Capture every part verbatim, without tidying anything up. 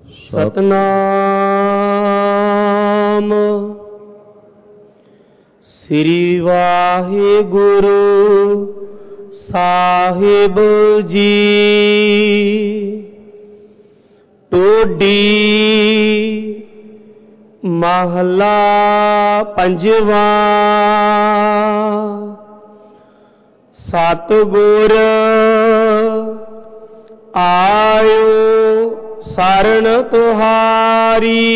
ਸਤਨਾਮ ਸ੍ਰੀ ਵਾਹਿਗੁਰੂ ਸਾਹਿਬ ਜੀ। ਟੋਡੀ ਮਹਲਾ ਪੰਜਵਾ। ਸਤਿਗੁਰ ਆਇਓ ਸਰਣ ਤੁਹਾਰੀ,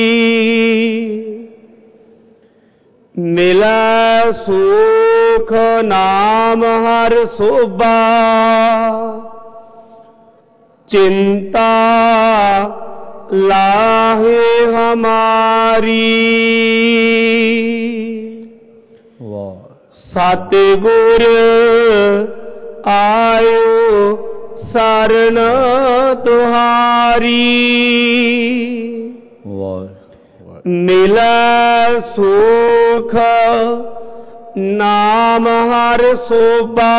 ਮਿਲੈ ਸੁਖ ਨਾਮ ਹਰ ਸੋਭਾ। ਚਿੰਤਾ ਲਾਹੇ ਹਮਾਰੀ, ਸਤਿਗੁਰ ਆਇਓ ਸਰਣ ਤੁਹਾਰੀ, ਮਿਲੈ ਸੁਖ ਨਾਮ ਹਰ ਸੋਭਾ।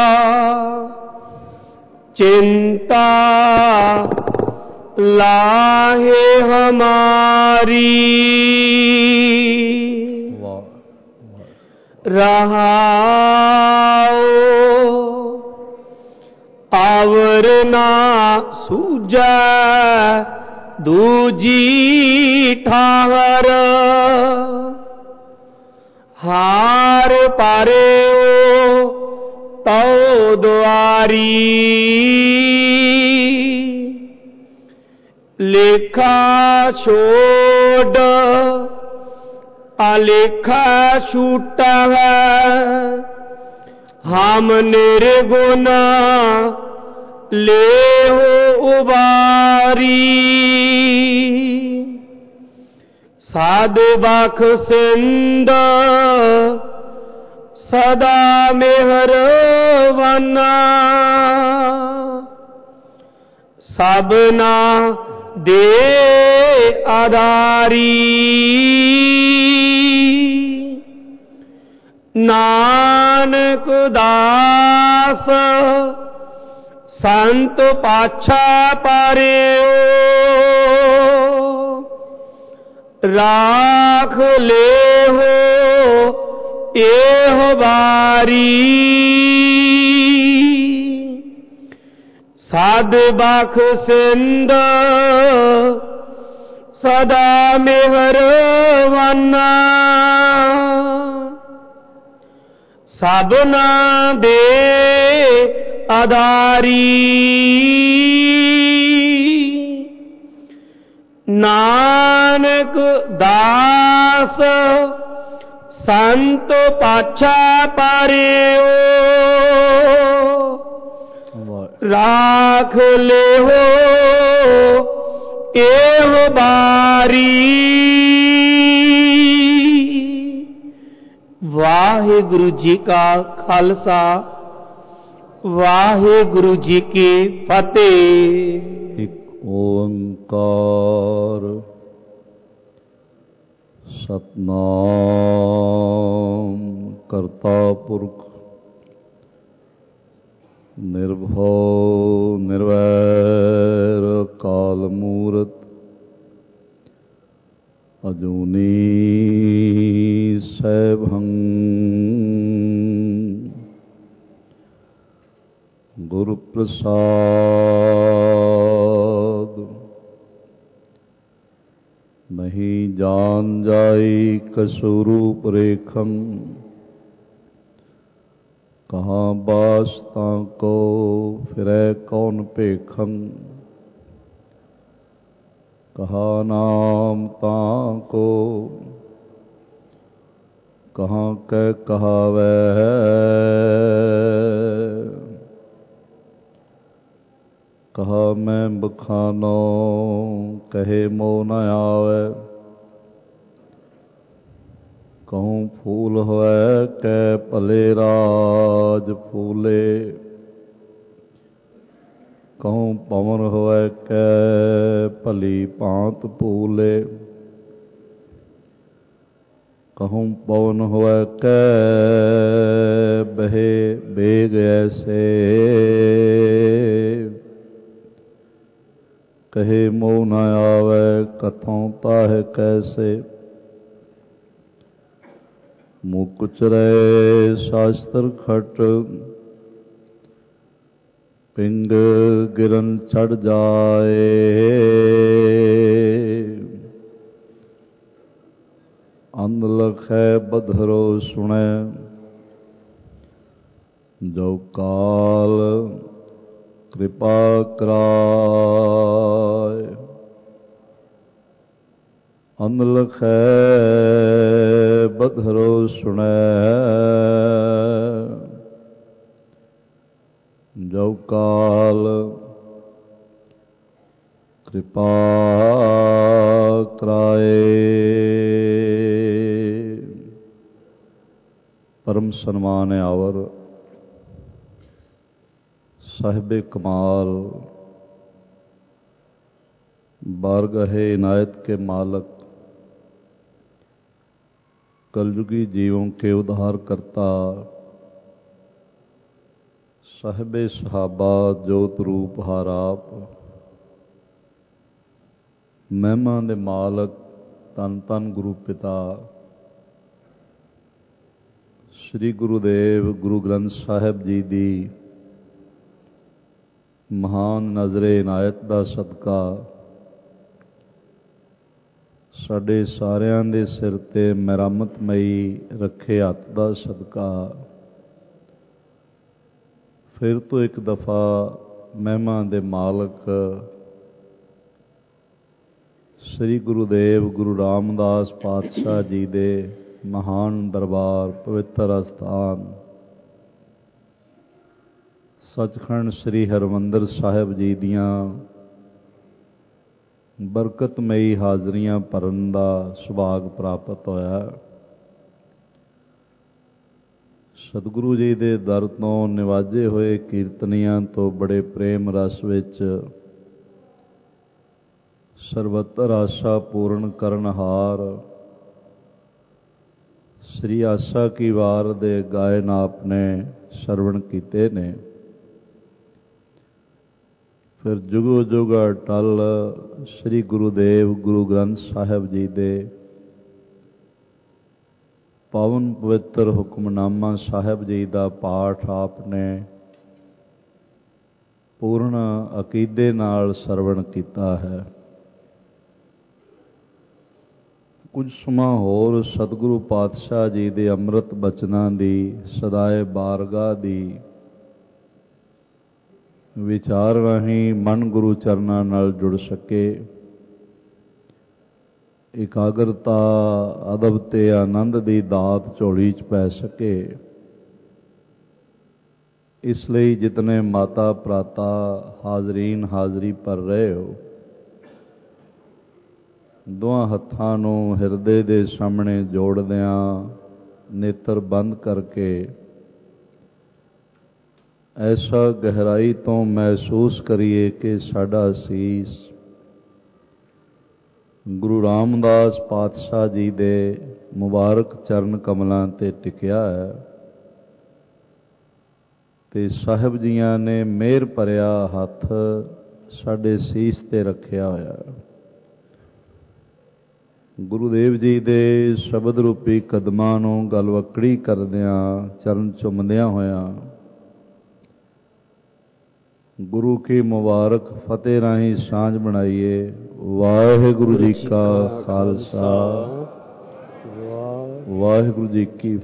ਚਿੰਤਾ ਲਾਹੇ ਹਮਾਰੀ, ਰਹਾਉ ਆਵਰ ਨਾ ਸੂਝੈ ਦੂਜੀ ਠਾਹਰ। ਹਾਰ ਪਾਰਿਓ ਤਉ ਦੁਆਰੀ, ਲੇਖਾ ਛੋੜ ਅਲੇਖਾ ਛੂਟੈ। ਹਮ ਨਿਰਗੁਣ ਲੇਹੁ ਉਬਾਰੀ, ਸਾਧ ਬਖਸ਼ਿੰਦ ਸਦਾ ਮਿਹਰਬਾਨਾ। ਸਭਨਾ ਦੇ ਆਧਾਰੀ, ਨਾਨਕ ਦਾਸ ਸੰਤ ਪਾਛਾ ਪਾਰਿਓ। ਰਾਖ ਲੇਹੋ ਏਹ ਵਾਰੀ, ਸਾਧ ਬਖਸ਼ਿੰਦ ਸਦਾ ਮਿਹਰਬਾਨਾ। ਸਭਨਾ ਦੇ ਆਧਾਰੀ, ਨਾਨਕ ਦਾਸ ਸੰਤ ਪਾਛਾ ਪਾਰਿਓ। ਰਾਖ ਲੇਹੋ ਏਹ ਬਾਰੀ। ਵਾਹਿਗੁਰੂ ਜੀ ਕਾ ਖਾਲਸਾ, ਵਾਹਿਗੁਰੂ ਜੀ ਕੀ ਫਤਿਹ। ਇੱਕ ਓੰਕਾਰ ਸਤਨਾਮ ਕਰਤਾ ਪੁਰਖ ਨਿਰਭਉ ਨਿਰਵੈਰ ਅਕਾਲ ਮੂਰਤ ਅਜੂਨੀ ਸੈਭੰ ਗੁਰੂ ਪ੍ਰਸਾਦ। ਨਹੀਂ ਜਾਨ ਜਾਈ ਕਸੁਰੂਪ ਰੇਖੰ, ਕਹਾਂ ਬਾਸ ਤਾਂ ਕੋ ਫਿਰੈ ਕੌਣ ਭੇਖੰ। ਕਹਾ ਨਾਮ ਤਾਂ ਕੋ ਕਹਾਂ ਕੈ ਕਹਾਵੈ। ਕਹਾ ਮੈਂ ਬਖਾਨੋ ਕਹੇ ਮੋ ਨ ਆਵੈ। कहूँ फूल होए कै भले राज फूले, कहूँ पवन होए कै भली भांत फूले। कहूँ पवन होए कै बहे बेग ऐसे, कहे मोह न आवे कथों ताह कैसे। मुँह कुचरे शास्त्र खट पिंग गिरन चढ़ जाए। अंध लखै बधरो सुनै जो काल कृपा कराय। अंध लखै बधरो सुनै जो काल कृपा कराए। परम सन्मान आवर साहिबे कमाल बारगाहे इनायत के मालक कलयुगी जीवों के उद्धार करता साहिबे सहाबा जोत रूप हाराप महिमा दे मालक धन धन गुरु पिता श्री गुरुदेव गुरु ग्रंथ साहिब जी दी महान नजरे इनायत दा सदका साडे सारियां दे सिर ते मेरामतमई रखे हत्थ दा सदका फिर तो एक दफा महिमा दे मालक श्री गुरुदेव गुरु रामदास पातशाह जी दे महान दरबार पवित्र अस्थान सचखंड श्री हरमंदर साहिब जी दियां बरकतमई हाजरियां भरन दा सुभाग प्राप्त होया। सतगुरु जी दे दर तो निवाजे हुए कीर्तनियां तो बड़े प्रेम रस विच सर्वत्र आशा पूर्ण करनहार श्री आशा की वार दे गायन आपने श्रवण कीते ने। फिर जुगो जुग अटल श्री गुरुदेव गुरु ग्रंथ साहिब जी दे पावन पवित्र हुक्मनामा साहिब जी का पाठ आपने पूर्ण अकीदे नाल श्रवण किया है। कुछ समा होर सतगुरु पातशाह जी दे अमृत बचनां दी सदाए बारगाह दी विचार राहीं मन गुरु चरनां नाल जुड़ सके। एकाग्रता अदब ते आनंद दी दात झोली च पै सके। इसलिए जितने माता भराता हाजरीन हाजरी पर रहे हो दोहां हत्थां नूं हिरदे दे सामने जोड़दियां नेत्र बंद करके ऐसा गहराई तो महसूस करिए कि साडा सीस गुरु रामदास पातशाह जी दे मुबारक चरण कमलां ते टिकिया है ते साहिब जियां ने मेहर भरिया हथ साडे सीस ते रखिया होया। गुरुदेव जी दे शब्द रूपी कदमां नूं गलवकड़ी करदियां चरण चुमदियां होया गुरु की मुबारक फतेह राही सांझ बनाइए। वाहिगुरु जी का खालसा वाहिगुरु जी की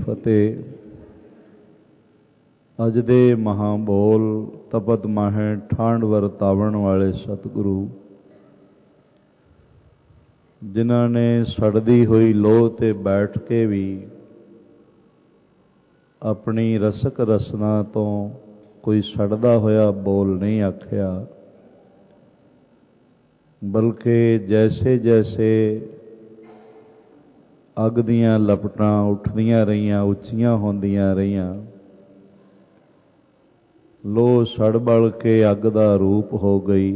फतेह। अज दे महाबोल तपत माहे ठंड वरतावण वाले सतगुरु जिन्हां ने सड़दी हुई लोह ते बैठ के भी अपनी रसक रसना तो कोई सड़दा होया बोल नहीं आखिया बल्कि जैसे जैसे अग दियां लपटां उठदियां रहियां उच्चियां होंदियां रहियां लोह सड़ बल के अग दा रूप हो गई।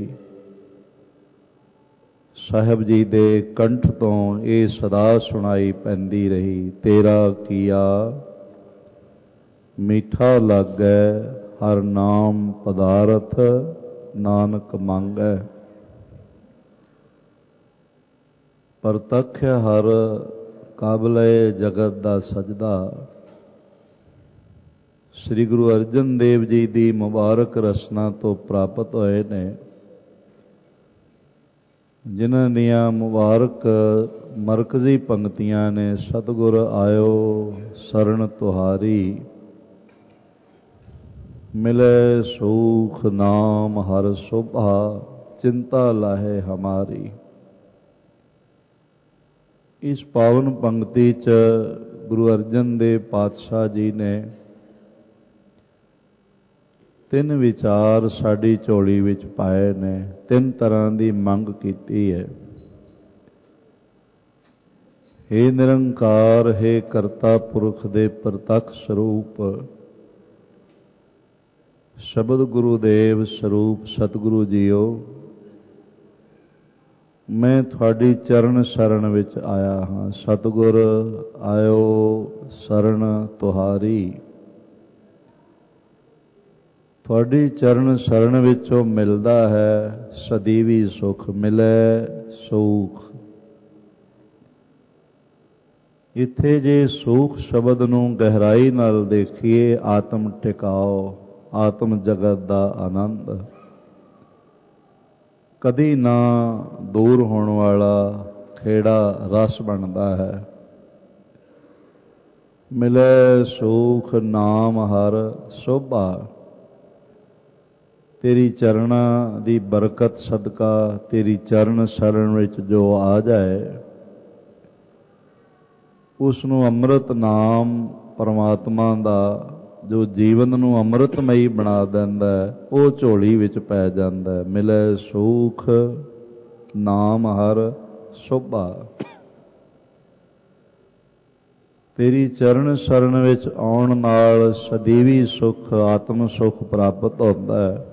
साहिब जी दे कंठ तो ये सदा सुनाई पैंदी रही तेरा किया मीठा लागै हर नाम पदारथ नानक मांगै। ਪ੍ਰਤੱਖ ਹਰ ਕਾਬਲੇ ਜਗਤ ਦਾ ਸਜਦਾ। ਸ੍ਰੀ ਗੁਰੂ ਅਰਜਨ ਦੇਵ ਜੀ ਦੀ ਮੁਬਾਰਕ ਰਸਨਾ ਤੋਂ ਪ੍ਰਾਪਤ ਹੋਏ ਨੇ, ਜਿਨ੍ਹਾਂ ਦੀਆਂ ਮੁਬਾਰਕ ਮਰਕਜ਼ੀ ਪੰਕਤੀਆਂ ਨੇ। ਸਤਿਗੁਰ ਆਇਓ ਸਰਣ ਤੁਹਾਰੀ, ਮਿਲੇ ਸੂਖ ਨਾਮ ਹਰ ਸੋਭਾ, ਚਿੰਤਾ ਲਾਹੇ ਹਮਾਰੀ। ਇਸ ਪਾਵਨ ਪੰਕਤੀ 'ਚ ਗੁਰੂ ਅਰਜਨ ਦੇਵ ਪਾਤਸ਼ਾਹ ਜੀ ਨੇ ਤਿੰਨ ਵਿਚਾਰ ਸਾਡੀ ਝੋਲੀ ਵਿੱਚ ਪਾਏ ਨੇ, ਤਿੰਨ ਤਰ੍ਹਾਂ ਦੀ ਮੰਗ ਕੀਤੀ ਹੈ। ਹੇ ਨਿਰੰਕਾਰ, ਹੇ ਕਰਤਾ ਪੁਰਖ ਦੇ ਪ੍ਰਤੱਖ ਸਰੂਪ, ਸ਼ਬਦ ਗੁਰੂਦੇਵ ਸਰੂਪ ਸਤਿਗੁਰੂ ਜੀਓ, ਮੈਂ ਤੁਹਾਡੀ ਚਰਨ ਸ਼ਰਨ ਵਿੱਚ ਆਇਆ ਹਾਂ। ਸਤਿਗੁਰ ਆਇਓ ਸਰਣ ਤੁਹਾਰੀ, ਤੁਹਾਡੀ ਚਰਨ ਸ਼ਰਨ ਵਿੱਚੋਂ ਮਿਲਦਾ ਹੈ ਸਦੀਵੀ ਸੁਖ, ਮਿਲੇ ਸੂਖ। ਇੱਥੇ ਜੇ ਸੂਖ ਸ਼ਬਦ ਨੂੰ ਗਹਿਰਾਈ ਨਾਲ ਦੇਖੀਏ, ਆਤਮ ਟਿਕਾਓ, ਆਤਮ ਜਗਤ ਦਾ ਆਨੰਦ, ਕਦੀ ਨਾ ਦੂਰ ਹੋਣ ਵਾਲਾ ਖੇੜਾ ਰਸ ਬਣਦਾ ਹੈ। ਮਿਲੇ ਸੂਖ ਨਾਮ ਹਰ ਸੋਭਾ, ਤੇਰੀ ਚਰਨਾਂ ਦੀ ਬਰਕਤ ਸਦਕਾ, ਤੇਰੀ ਚਰਨ ਸ਼ਰਨ ਵਿੱਚ ਜੋ ਆ ਜਾਏ, ਉਸ ਨੂੰ ਅੰਮ੍ਰਿਤ ਨਾਮ ਪਰਮਾਤਮਾ ਦਾ ਜੋ ਜੀਵਨ ਨੂੰ ਅੰਮ੍ਰਿਤਮਈ ਬਣਾ ਦਿੰਦਾ ਹੈ, ਉਹ ਝੋਲੀ ਵਿੱਚ ਪੈ ਜਾਂਦਾ ਹੈ। ਮਿਲੇ ਸੂਖ ਨਾਮ ਹਰ ਸੋਭਾ, ਤੇਰੀ ਚਰਨ ਸ਼ਰਨ ਵਿੱਚ ਆਉਣ ਨਾਲ ਸਦੀਵੀ ਸੁਖ, ਆਤਮ ਸੁਖ ਪ੍ਰਾਪਤ ਹੁੰਦਾ ਹੈ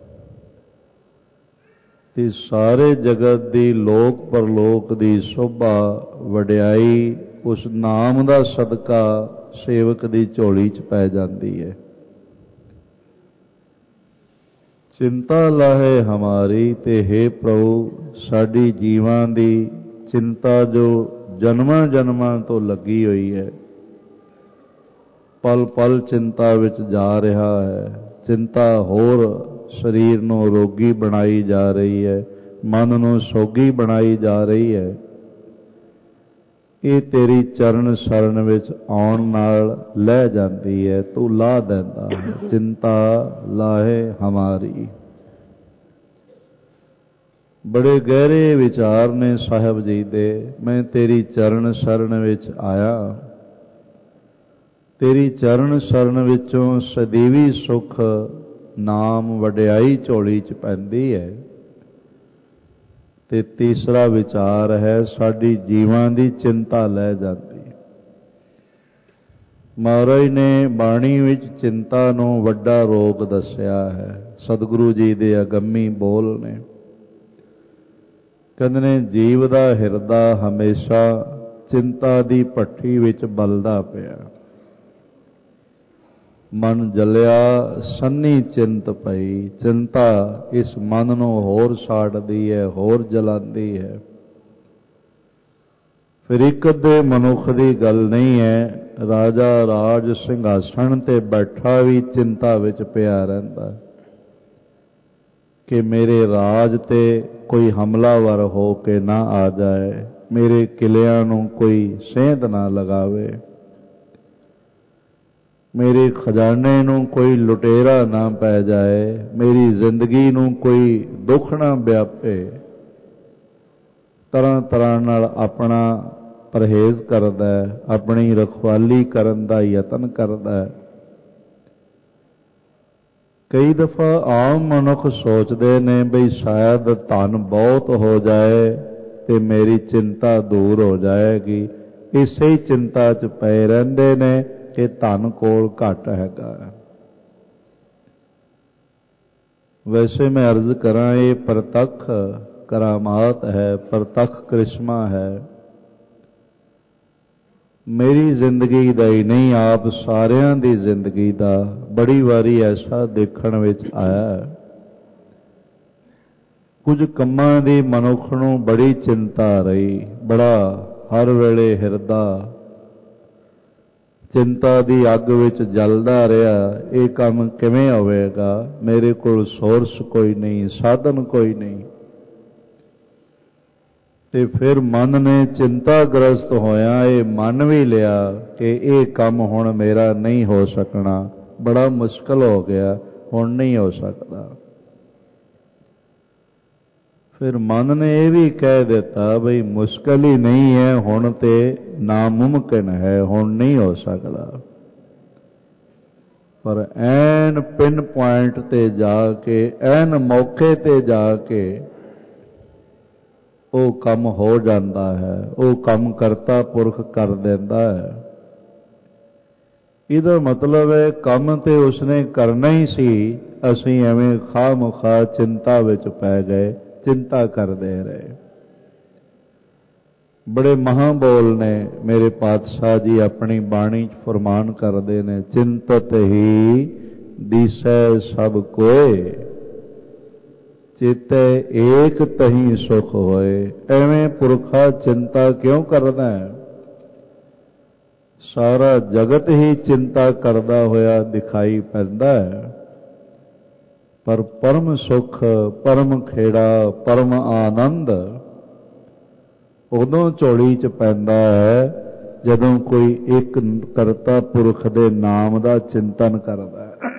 ਤੇ ਸਾਰੇ ਜਗਤ ਦੀ ਲੋਕ ਪਰਲੋਕ ਦੀ ਸੋਭਾ ਵਡਿਆਈ ਉਸ ਨਾਮ ਦਾ ਸਦਕਾ ਸੇਵਕ ਦੀ ਝੋਲੀ 'ਚ ਪੈ ਜਾਂਦੀ ਹੈ। ਚਿੰਤਾ ਲਾਹੇ ਹਮਾਰੀ, ਤੇ ਹੇ ਪ੍ਰਭੂ ਸਾਡੀ ਜੀਵਾਂ ਦੀ ਚਿੰਤਾ ਜੋ ਜਨਮਾਂ ਜਨਮਾਂ ਤੋਂ ਲੱਗੀ ਹੋਈ ਹੈ, ਪਲ ਪਲ ਚਿੰਤਾ ਵਿੱਚ ਜਾ ਰਿਹਾ ਹੈ। ਚਿੰਤਾ ਹੋਰ ਸਰੀਰ ਨੂੰ ਰੋਗੀ ਬਣਾਈ ਜਾ ਰਹੀ ਹੈ, ਮਨ ਨੂੰ ਸੋਗੀ ਬਣਾਈ ਜਾ ਰਹੀ ਹੈ। ਇਹ ਤੇਰੀ ਚਰਨ ਸ਼ਰਨ ਵਿੱਚ ਆਉਣ ਨਾਲ ਲੈ ਜਾਂਦੀ ਹੈ, ਤੂੰ ਲਾਹ ਦਿੰਦਾ ਹੈ। ਚਿੰਤਾ ਲਾਹੇ ਹਮਾਰੀ, ਬੜੇ ਗਹਿਰੇ ਵਿਚਾਰ ਨੇ ਸਾਹਿਬ ਜੀ ਦੇ। ਮੈਂ ਤੇਰੀ ਚਰਨ ਸ਼ਰਨ ਵਿੱਚ ਆਇਆ, ਤੇਰੀ ਚਰਨ ਸ਼ਰਨ ਵਿੱਚੋਂ ਸਦੀਵੀ ਸੁਖ ਨਾਮ ਵਡਿਆਈ ਝੋਲੀ 'ਚ ਪੈਂਦੀ ਹੈ। ਤੇ ਤੀਸਰਾ ਵਿਚਾਰ ਹੈ, ਸਾਡੀ ਜੀਵਾਂ ਦੀ ਚਿੰਤਾ ਲੈ ਜਾਂਦੀ। ਮਹਾਰਾਜ ਨੇ ਬਾਣੀ ਵਿੱਚ ਚਿੰਤਾ ਨੂੰ ਵੱਡਾ ਰੋਗ ਦੱਸਿਆ ਹੈ। ਸਤਿਗੁਰੂ ਜੀ ਦੇ ਅਗੰਮੀ ਬੋਲ ਨੇ, ਕਹਿੰਦੇ ਨੇ ਜੀਵ ਦਾ ਹਿਰਦਾ ਹਮੇਸ਼ਾ ਚਿੰਤਾ ਦੀ ਭੱਠੀ ਵਿੱਚ ਬਲਦਾ ਪਿਆ। ਮਨ ਜਲਿਆ ਸੰਨੀ ਚਿੰਤ ਪਈ, ਚਿੰਤਾ ਇਸ ਮਨ ਨੂੰ ਹੋਰ ਸਾੜਦੀ ਹੈ, ਹੋਰ ਜਲਾਂਦੀ ਹੈ। ਫਿਰ ਇੱਕ ਅੱਧੇ ਮਨੁੱਖ ਦੀ ਗੱਲ ਨਹੀਂ ਹੈ, ਰਾਜਾ ਰਾਜ ਸਿੰਘਾਸਣ ਤੇ ਬੈਠਾ ਵੀ ਚਿੰਤਾ ਵਿੱਚ ਪਿਆ ਰਹਿੰਦਾ ਕਿ ਮੇਰੇ ਰਾਜ ਤੇ ਕੋਈ ਹਮਲਾਵਰ ਹੋ ਕੇ ਨਾ ਆ ਜਾਏ, ਮੇਰੇ ਕਿਲਿਆਂ ਨੂੰ ਕੋਈ ਸੇਂਧ ਨਾ ਲਗਾਵੇ, ਮੇਰੇ ਖਜ਼ਾਨੇ ਨੂੰ ਕੋਈ ਲੁਟੇਰਾ ਨਾ ਪੈ ਜਾਏ, ਮੇਰੀ ਜ਼ਿੰਦਗੀ ਨੂੰ ਕੋਈ ਦੁੱਖ ਨਾ ਵਿਆਪੇ। ਤਰ੍ਹਾਂ ਤਰ੍ਹਾਂ ਨਾਲ ਆਪਣਾ ਪਰਹੇਜ਼ ਕਰਦਾ ਹੈ, ਆਪਣੀ ਰਖਵਾਲੀ ਕਰਨ ਦਾ ਯਤਨ ਕਰਦਾ ਹੈ। ਕਈ ਦਫਾ ਆਮ ਮਨੁੱਖ ਸੋਚਦੇ ਨੇ ਬਈ ਸ਼ਾਇਦ ਧਨ ਬਹੁਤ ਹੋ ਜਾਏ ਤੇ ਮੇਰੀ ਚਿੰਤਾ ਦੂਰ ਹੋ ਜਾਏਗੀ। ਇਸੇ ਹੀ ਚਿੰਤਾ 'ਚ ਪਏ ਰਹਿੰਦੇ ਨੇ ਕਿ ਧਨ ਕੋਲ ਘੱਟ ਹੈਗਾ। ਵੈਸੇ ਮੈਂ ਅਰਜ਼ ਕਰਾਂ, ਇਹ ਪ੍ਰਤੱਖ ਕਰਾਮਾਤ ਹੈ, ਪ੍ਰਤੱਖ ਕ੍ਰਿਸ਼ਮਾ ਹੈ। ਮੇਰੀ ਜ਼ਿੰਦਗੀ ਦਾ ਹੀ ਨਹੀਂ, ਆਪ ਸਾਰਿਆਂ ਦੀ ਜ਼ਿੰਦਗੀ ਦਾ ਬੜੀ ਵਾਰੀ ਐਸਾ ਦੇਖਣ ਵਿੱਚ ਆਇਆ। ਕੁਝ ਕੰਮਾਂ ਦੀ ਮਨੁੱਖ ਨੂੰ ਬੜੀ ਚਿੰਤਾ ਰਹੀ, बड़ा हर वेले हिरदा चिंता दी अग विच जलदा रहा, ये काम किवें होवेगा, मेरे कोल सोर्स कोई नहीं, साधन कोई नहीं। ते फिर मन ने चिंताग्रस्त होया ये मन भी लिया कि ये काम हुण मेरा नहीं हो सकना, बड़ा मुश्किल हो गया, हुण नहीं हो सकता। फिर मन ने यह भी कह दिता बई मुश्किल ही नहीं है, हुण ते नामुमकिन है, हुण नहीं हो सकता। पर ऐन पिन पॉइंट ते जाके, ऐन मौके ते जाके वो काम हो जाता है, वो काम करता पुरख कर देता है। इहदा मतलब है काम ते उसने करना ही सी, असीं एवें खाह मुखा चिंता विच पै गए, चिंता करते रहे। बड़े महाबोल ने मेरे पातशाह जी अपनी बाणी फरमान करते ने, चिंतत ही दिसै सब कोय, चेते एक तही सुख होए। एवें पुरखा चिंता क्यों करना है? सारा जगत ही चिंता करदा होया दिखाई पैंदा है, पर परम सुख, परम खेड़ा, परम आनंद उदों झोली च पैंदा है जदों कोई एक करता पुरख दे नाम दा चिंतन करदा है,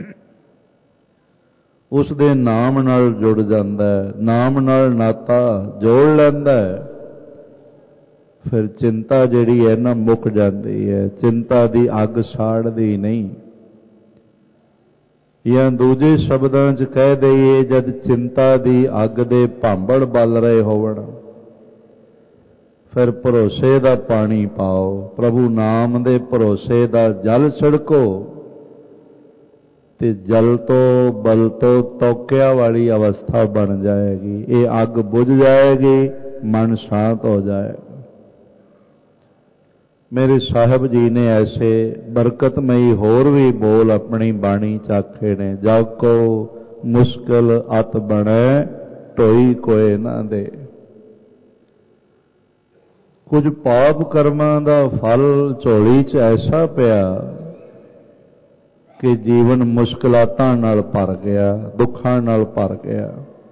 उस दे नाम नाल जुड़ जांदा है, नाम नाल नाता जोड़ लैंदा है। फिर चिंता जिहड़ी है ना मुक जाती है, चिंता दी अग साड़दी नहीं। या दूजे शब्दां च कह दईए, जद चिंता दी अग दे भांबड़ बल रहे होवण, फिर भरोसे दा पानी पाओ, प्रभु नाम दे भरोसे दा जल छिड़को, ते जल तो बल तो तौकिया वाली अवस्था बन जाएगी। ये अग बुझ जाएगी, मन शांत हो जाएगा। मेरे साहब जी ने ऐसे बरकतमयी होर भी बोल अपनी बाणी चाखे ने, जाको मुश्किल अत बने ढोई कोई ना दे। कुछ पाप कर्मां दा फल झोली च ऐसा पिया कि जीवन मुश्किलातां नाल भर गया, दुखां नाल भर गया।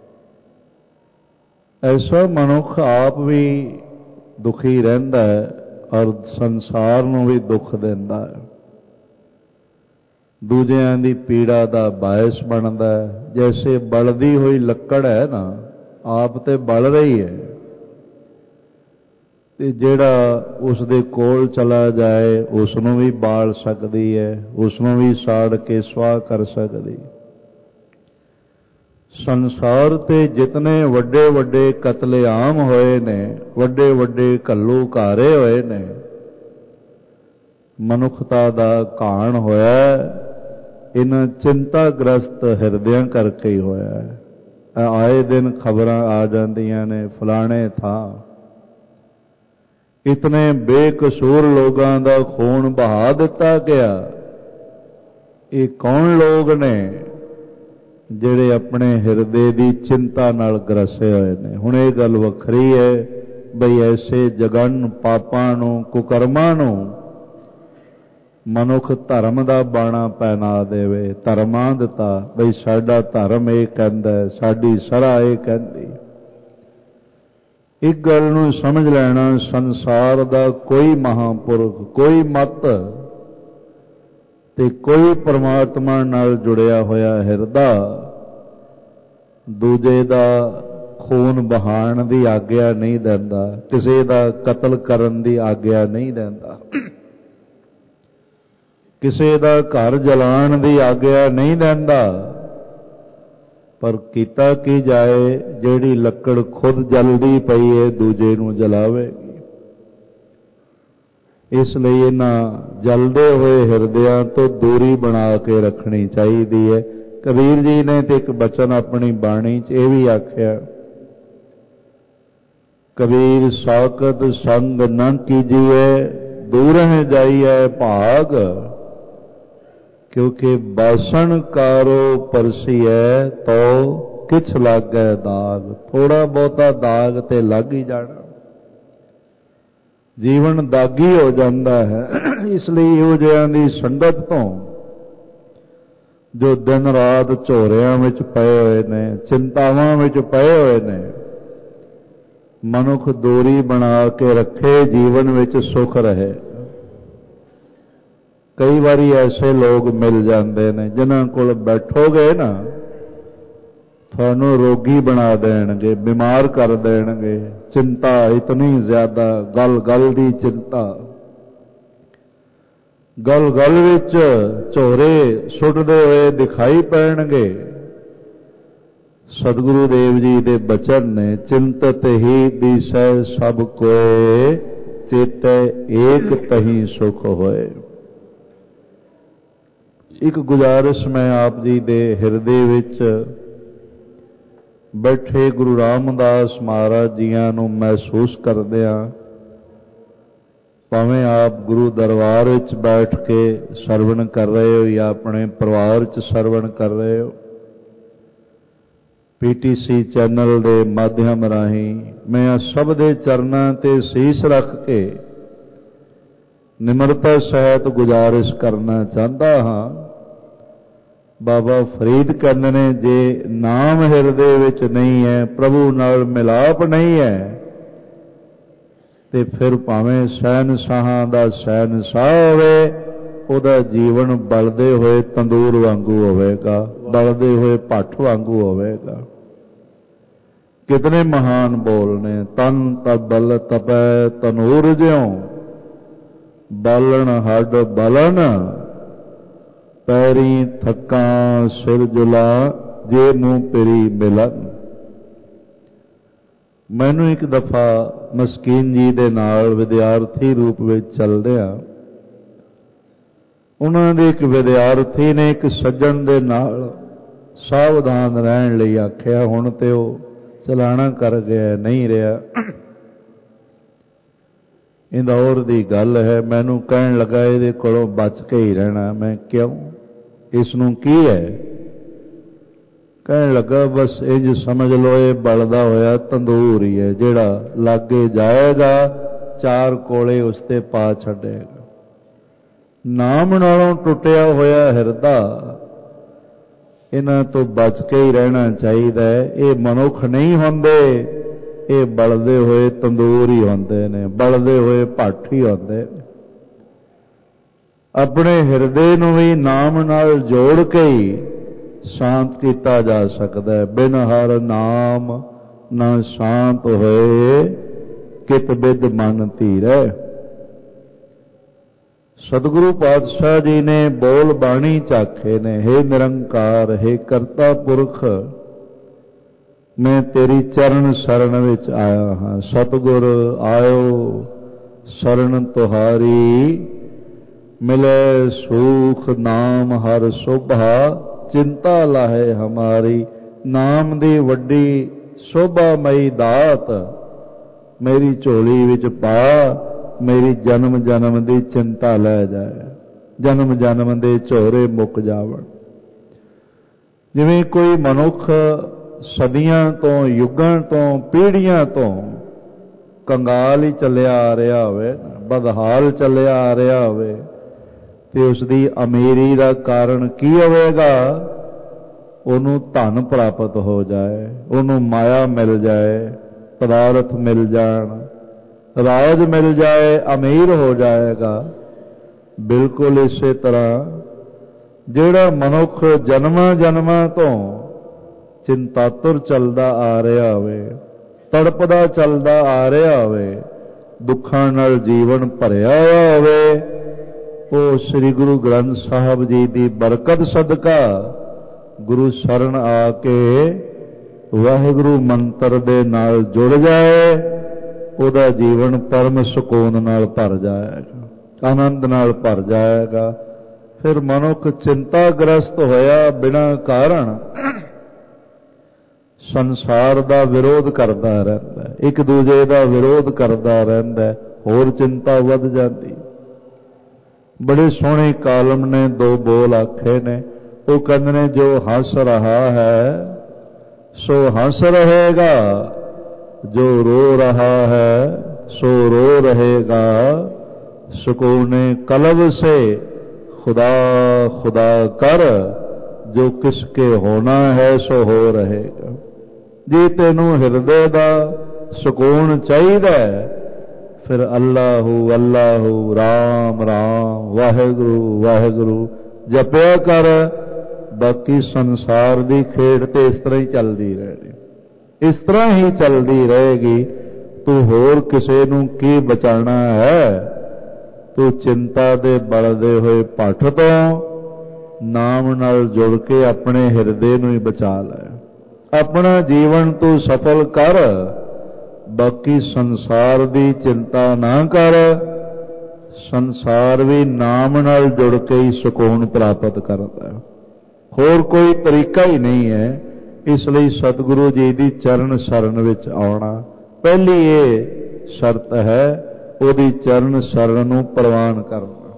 ऐसा मनुख आप भी दुखी रहिंदा है और संसार नूं भी दुख दिंदा है, दूजियां दी पीड़ा दा बायस बनदा है। जैसे बलदी हुई लकड़ है ना, आप ते बल रही है, ते जिहड़ा उस दे कोल चला जाए उसनूं भी बाल सकदी है, उसनूं भी साड़ के स्वाह कर सकदी। संसार ते जितने वड्डे वड्डे कतलेआम होए ने, वड्डे वड्डे घल्लू घारे होए ने, मनुखता दा घाण होया इन्हां चिंताग्रस्त हिरदियां करके ही होया है। आए दिन खबरां आ जांदियां ने, फलाणे थां इतने बेकसूर लोगों का खून बहा दिता गया। ये कौन लोग ने जिहड़े अपने हिरदे की चिंता नाल ग्रसे हुए ने। हुण ये गल वखरी है बई ऐसे जगन पापां नूं कुकर्मां नूं मनुख धर्म का बाणा पहना देवे, धर्मांधता बई साडा धर्म ये कहंदा है, साडी सरा ये कहंदी। एक गल नूं समझ लेना, संसार दा कोई महापुरुष, कोई मत ते कोई परमात्मा नाल जुड़िया होया हिरदा दूजे दा खून बहाण दी आग्या नहीं देंदा, किसी दा कतल करन दी आग्या नहीं देंदा, किसी दा घर जलाण दी आग्या नहीं देंदा। पर कीता की जाए, जिहड़ी लकड़ खुद जलदी पई है दूजे नूं जलावेगी। इसलिए इन्हां जलदे हुए हिरदियां तो दूरी बना के रखनी चाहिए है। कबीर जी ने तो एक बचन अपनी बाणी च यह भी आख्या, कबीर साकत संग न कीजिए, दूर जाइए भाग, क्योंकि बासन कारो परसी है तो किछ लागे दाग। थोड़ा बहुता दाग ते लग ही जाना। ਜੀਵਨ ਦਾਗੀ ਹੋ ਜਾਂਦਾ ਹੈ। ਇਸ ਲਈ ਇਹੋ ਜਿਹਿਆਂ ਦੀ ਸੰਗਤ ਤੋਂ ਜੋ ਦਿਨ ਰਾਤ ਝੋਰਿਆਂ ਵਿੱਚ ਪਏ ਹੋਏ ਨੇ, ਚਿੰਤਾਵਾਂ ਵਿੱਚ ਪਏ ਹੋਏ ਨੇ, ਮਨੁੱਖ ਦੂਰੀ ਬਣਾ ਕੇ ਰੱਖੇ, ਜੀਵਨ ਵਿੱਚ ਸੁਖ ਰਹੇ। ਕਈ ਵਾਰੀ ਐਸੇ ਲੋਕ ਮਿਲ ਜਾਂਦੇ ਨੇ ਜਿਨ੍ਹਾਂ ਕੋਲ ਬੈਠੋਗੇ ਨਾ, ਤੁਹਾਨੂੰ ਰੋਗੀ ਬਣਾ ਦੇਣਗੇ, ਬਿਮਾਰ ਕਰ ਦੇਣਗੇ। ਚਿੰਤਾ ਇਤਨੀ ਜ਼ਿਆਦਾ, ਗਲ ਗਲ ਦੀ ਚਿੰਤਾ, ਗਲ ਗਲ ਵਿੱਚ ਝੋਰੇ ਸੁੱਟਦੇ ਹੋਏ ਦਿਖਾਈ ਪੈਣਗੇ। ਸਤਿਗੁਰੂ ਦੇਵ ਜੀ ਦੇ ਬਚਨ ਨੇ, ਚਿੰਤਤ ਹੀ ਦਿਸੈ ਸਭ ਕੋਏ, ਚੇਤੈ ਏਕ ਤਹੀਂ ਸੁਖ ਹੋਏ। ਇੱਕ ਗੁਜ਼ਾਰਿਸ਼ ਮੈਂ ਆਪ ਜੀ ਦੇ ਹਿਰਦੇ ਵਿੱਚ ਬੈਠੇ ਗੁਰੂ ਰਾਮਦਾਸ ਮਹਾਰਾਜ ਜੀਆਂ ਨੂੰ ਮਹਿਸੂਸ ਕਰਦਿਆਂ, ਭਾਵੇਂ ਆਪ ਗੁਰੂ ਦਰਬਾਰ ਵਿੱਚ ਬੈਠ ਕੇ ਸਰਵਣ ਕਰ ਰਹੇ ਹੋ ਜਾਂ ਆਪਣੇ ਪਰਿਵਾਰ 'ਚ ਸਰਵਣ ਕਰ ਰਹੇ ਹੋ, ਪੀ ਟੀ ਸੀ ਚੈਨਲ ਦੇ ਮਾਧਿਅਮ ਰਾਹੀਂ ਮੈਂ ਸਭ ਦੇ ਚਰਨਾਂ ਤੇ ਸੀਸ ਰੱਖ ਕੇ ਨਿਮਰਤਾ ਸਹਿਤ ਗੁਜ਼ਾਰਿਸ਼ ਕਰਨਾ ਚਾਹੁੰਦਾ ਹਾਂ। ਬਾਬਾ ਫਰੀਦ ਕਹਿੰਦੇ ਨੇ, ਜੇ ਨਾਮ ਹਿਰਦੇ ਵਿੱਚ ਨਹੀਂ ਹੈ, ਪ੍ਰਭੂ ਨਾਲ ਮਿਲਾਪ ਨਹੀਂ ਹੈ, ਤੇ ਫਿਰ ਭਾਵੇਂ ਸ਼ਹਿਨਸ਼ਾਹਾਂ ਦਾ ਸ਼ਹਿਨਸ਼ਾਹ ਹੋਵੇ, ਉਹਦਾ ਜੀਵਨ ਬਲਦੇ ਹੋਏ ਤੰਦੂਰ ਵਾਂਗੂ ਹੋਵੇਗਾ, ਬਲਦੇ ਹੋਏ ਭੱਠ ਵਾਂਗੂ ਹੋਵੇਗਾ। ਕਿਤਨੇ ਮਹਾਨ ਬੋਲ ਨੇ, ਤਨ ਤਬਲ ਤਪੈ ਤਨੂਰ ਜਿਉ, ਬਾਲਣ ਹੱਡ ਬਲਨ, ਪੈਰੀ ਥੱਕਾਂ ਸਿਰ ਜੁਲਾ, ਜੇ ਮੂੰਹ ਪਿਰੀ ਮਿਲਨ। ਮੈਨੂੰ ਇੱਕ ਦਫਾ ਮਸਕੀਨ ਜੀ ਦੇ ਨਾਲ ਵਿਦਿਆਰਥੀ ਰੂਪ ਵਿੱਚ ਚੱਲਦਿਆਂ, ਉਹਨਾਂ ਦੇ ਇੱਕ ਵਿਦਿਆਰਥੀ ਨੇ ਇੱਕ ਸੱਜਣ ਦੇ ਨਾਲ ਸਾਵਧਾਨ ਰਹਿਣ ਲਈ ਆਖਿਆ। ਹੁਣ ਤੇ ਉਹ ਚਲਾਣਾ ਕਰ ਗਿਆ, ਨਹੀਂ ਰਿਹਾ। ਇੰਦੌਰ ਦੀ ਗੱਲ ਹੈ। ਮੈਨੂੰ ਕਹਿਣ ਲੱਗਾ, ਇਹਦੇ ਕੋਲੋਂ ਬਚ ਕੇ ਹੀ ਰਹਿਣਾ। ਮੈਂ ਕਿਉਂ, ਇਸ ਨੂੰ ਕੀ ਹੈ? ਕਹਿਣ ਲੱਗਾ, ਬਸ ਇੰਝ ਸਮਝ ਲਓ ਇਹ ਬਲਦਾ ਹੋਇਆ ਤੰਦੂਰ ਹੀ ਹੈ, ਜਿਹੜਾ ਲਾਗੇ ਜਾਏਗਾ ਚਾਰ ਕੋਲੇ ਉਸ ਤੇ ਪਾ ਛੱਡੇਗਾ। ਨਾਮ ਨਾਲੋਂ ਟੁੱਟਿਆ ਹੋਇਆ ਹਿਰਦਾ, ਇਹਨਾਂ ਤੋਂ ਬਚ ਕੇ ਹੀ ਰਹਿਣਾ ਚਾਹੀਦਾ ਹੈ। ਇਹ ਮਨੁੱਖ ਨਹੀਂ ਹੁੰਦੇ, ਇਹ ਬਲਦੇ ਹੋਏ ਤੰਦੂਰ ਹੀ ਹੁੰਦੇ ਨੇ, ਬਲਦੇ ਹੋਏ ਭੱਠ ਹੀ ਹੁੰਦੇ ਨੇ। ਆਪਣੇ ਹਿਰਦੇ ਨੂੰ ਵੀ ਨਾਮ ਨਾਲ ਜੋੜ ਕੇ ਹੀ ਸ਼ਾਂਤ ਕੀਤਾ ਜਾ ਸਕਦਾ ਹੈ। ਬਿਨ ਹਰ ਨਾਮ ਨਾ ਸ਼ਾਂਤ ਹੋਏ, ਕਿਤ ਬਿਦ ਮਨ ਧੀਰੈ। ਸਤਿਗੁਰੂ ਪਾਤਸ਼ਾਹ ਜੀ ਨੇ ਬੋਲ ਬਾਣੀ ਝਾਕੇ ਨੇ, ਹੇ ਨਿਰੰਕਾਰ, ਹੇ ਕਰਤਾ ਪੁਰਖ, ਮੈਂ ਤੇਰੀ ਚਰਨ ਸ਼ਰਨ ਵਿੱਚ ਆਇਆ ਹਾਂ। ਸਤਿਗੁਰ ਆਇਓ ਸ਼ਰਨ ਤੁਹਾਰੀ, ਮਿਲੇ ਸੂਖ ਨਾਮ ਹਰ ਸੋਭਾ, ਚਿੰਤਾ ਲਾਹੇ ਹਮਾਰੀ। ਨਾਮ ਦੀ ਵੱਡੀ ਸੋਭਾਮਈ ਦਾਤ ਮੇਰੀ ਝੋਲੀ ਵਿੱਚ ਪਾ, ਮੇਰੀ ਜਨਮ ਜਨਮ ਦੀ ਚਿੰਤਾ ਲੈ ਜਾਏ, ਜਨਮ ਜਨਮ ਦੇ ਝੋਰੇ ਮੁੱਕ ਜਾਵਣ। ਜਿਵੇਂ ਕੋਈ ਮਨੁੱਖ ਸਦੀਆਂ ਤੋਂ, ਯੁੱਗਾਂ ਤੋਂ, ਪੀੜ੍ਹੀਆਂ ਤੋਂ ਕੰਗਾਲ ਹੀ ਚੱਲਿਆ ਆ ਰਿਹਾ ਹੋਵੇ, ਬਦਹਾਲ ਚੱਲਿਆ ਆ ਰਿਹਾ ਹੋਵੇ, ਤੇ ਉਸ ਦੀ ਅਮੀਰੀ ਦਾ ਕਾਰਨ ਕੀ ਹੋਵੇਗਾ? ਉਹਨੂੰ ਧਨ ਪ੍ਰਾਪਤ ਹੋ ਜਾਏ, ਉਹਨੂੰ ਮਾਇਆ ਮਿਲ ਜਾਏ, ਪਦਾਰਥ ਮਿਲ ਜਾਣ, ਰਾਜ ਮਿਲ ਜਾਏ, ਅਮੀਰ ਹੋ ਜਾਏਗਾ। ਬਿਲਕੁਲ ਇਸੇ ਤਰ੍ਹਾਂ ਜਿਹੜਾ ਮਨੁੱਖ ਜਨਮਾਂ ਜਨਮਾਂ ਤੋਂ ਚਿੰਤਾਤੁਰ ਚੱਲਦਾ ਆ ਰਿਹਾ ਹੋਵੇ, ਤੜਪਦਾ ਚੱਲਦਾ ਆ ਰਿਹਾ ਹੋਵੇ, ਦੁੱਖਾਂ ਨਾਲ ਜੀਵਨ ਭਰਿਆ ਹੋਇਆ ਹੋਵੇ, ਉਹ ਸ੍ਰੀ ਗੁਰੂ ਗ੍ਰੰਥ ਸਾਹਿਬ ਜੀ ਦੀ ਬਰਕਤ ਸਦਕਾ ਗੁਰੂ ਸ਼ਰਨ ਆ ਕੇ ਵਾਹਿਗੁਰੂ ਮੰਤਰ ਦੇ ਨਾਲ ਜੁੜ ਜਾਏ, ਉਹਦਾ ਜੀਵਨ ਪਰਮ ਸਕੂਨ ਨਾਲ ਭਰ ਜਾਏਗਾ, ਆਨੰਦ ਨਾਲ ਭਰ ਜਾਏਗਾ। ਫਿਰ ਮਨੁੱਖ ਚਿੰਤਾਗ੍ਰਸਤ ਹੋਇਆ ਬਿਨਾਂ ਕਾਰਨ ਸੰਸਾਰ ਦਾ ਵਿਰੋਧ ਕਰਦਾ ਰਹਿੰਦਾ, ਇੱਕ ਦੂਜੇ ਦਾ ਵਿਰੋਧ ਕਰਦਾ ਰਹਿੰਦਾ, ਹੋਰ ਚਿੰਤਾ ਵੱਧ ਜਾਂਦੀ। ਬੜੇ ਸੋਹਣੇ ਕਾਲਮ ਨੇ ਦੋ ਬੋਲ ਆਖੇ ਨੇ। ਉਹ ਕਹਿੰਦੇ ਨੇ, ਜੋ ਹੱਸ ਰਹਾ ਹੈ ਸੋ ਹੱਸ ਰਹੇਗਾ, ਜੋ ਰੋ ਰਹਾ ਹੈ सो रो रहेगा। सुकूने कलब से खुदा खुदा कर, जो किसके होना है सो हो रहेगा। जे तेनू हिरदे दा सुकून चाहिदा फिर अल्लाहू अल्लाहू राम राम वाहिगुरु वाहिगुरु जपिया कर। बाकी संसार की खेड तो इस तरह ही चलती रहेगी, इस तरह ही चलती रहेगी। तू होर किसे नू की बचाना है? तू चिंता दे बलदे हुए भट्ठ तो नाम नाल जुड़ के अपने हिरदे नू ही बचा लै। अपना जीवन तू सफल कर, बाकी संसार की चिंता ना कर। संसार भी नाम नाल जुड़ के ही सुकून प्राप्त करता है, होर कोई तरीका ही नहीं है। इसलिए सतगुरु जी की चरण शरण विच आउणा पहली ये शर्त है, उहदी चरण शरण नूं प्रवान करना।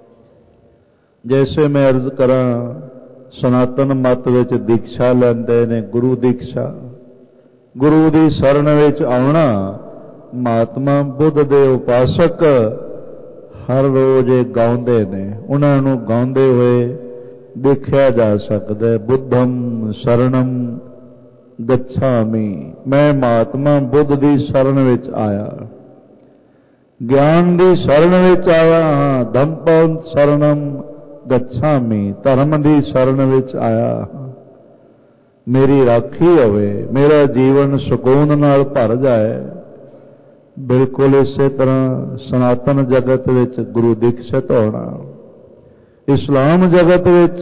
जैसे मैं अर्ज करां, सनातन मत विच दीक्षा लैंदे ने गुरु दीक्षा, गुरु की शरण विच आउणा। महात्मा बुद्ध दे उपासक हर रोज गाउंदे ने, उन्हां नूं गाउंदे होए देखा जा सकता है। बुद्धम शरणम गच्छामि, मैं महात्मा बुद्ध की शरण विच आया, ज्ञान की शरण विच आया हाँ। धम्म शरणम गच्छामि, धर्म की शरण विच आया। मेरी राखी होवे, मेरा जीवन सुकून नाल भर जाए। बिल्कुल इसे तरह सनातन जगत विच गुरु दीक्षित होना, इस्लाम जगत विच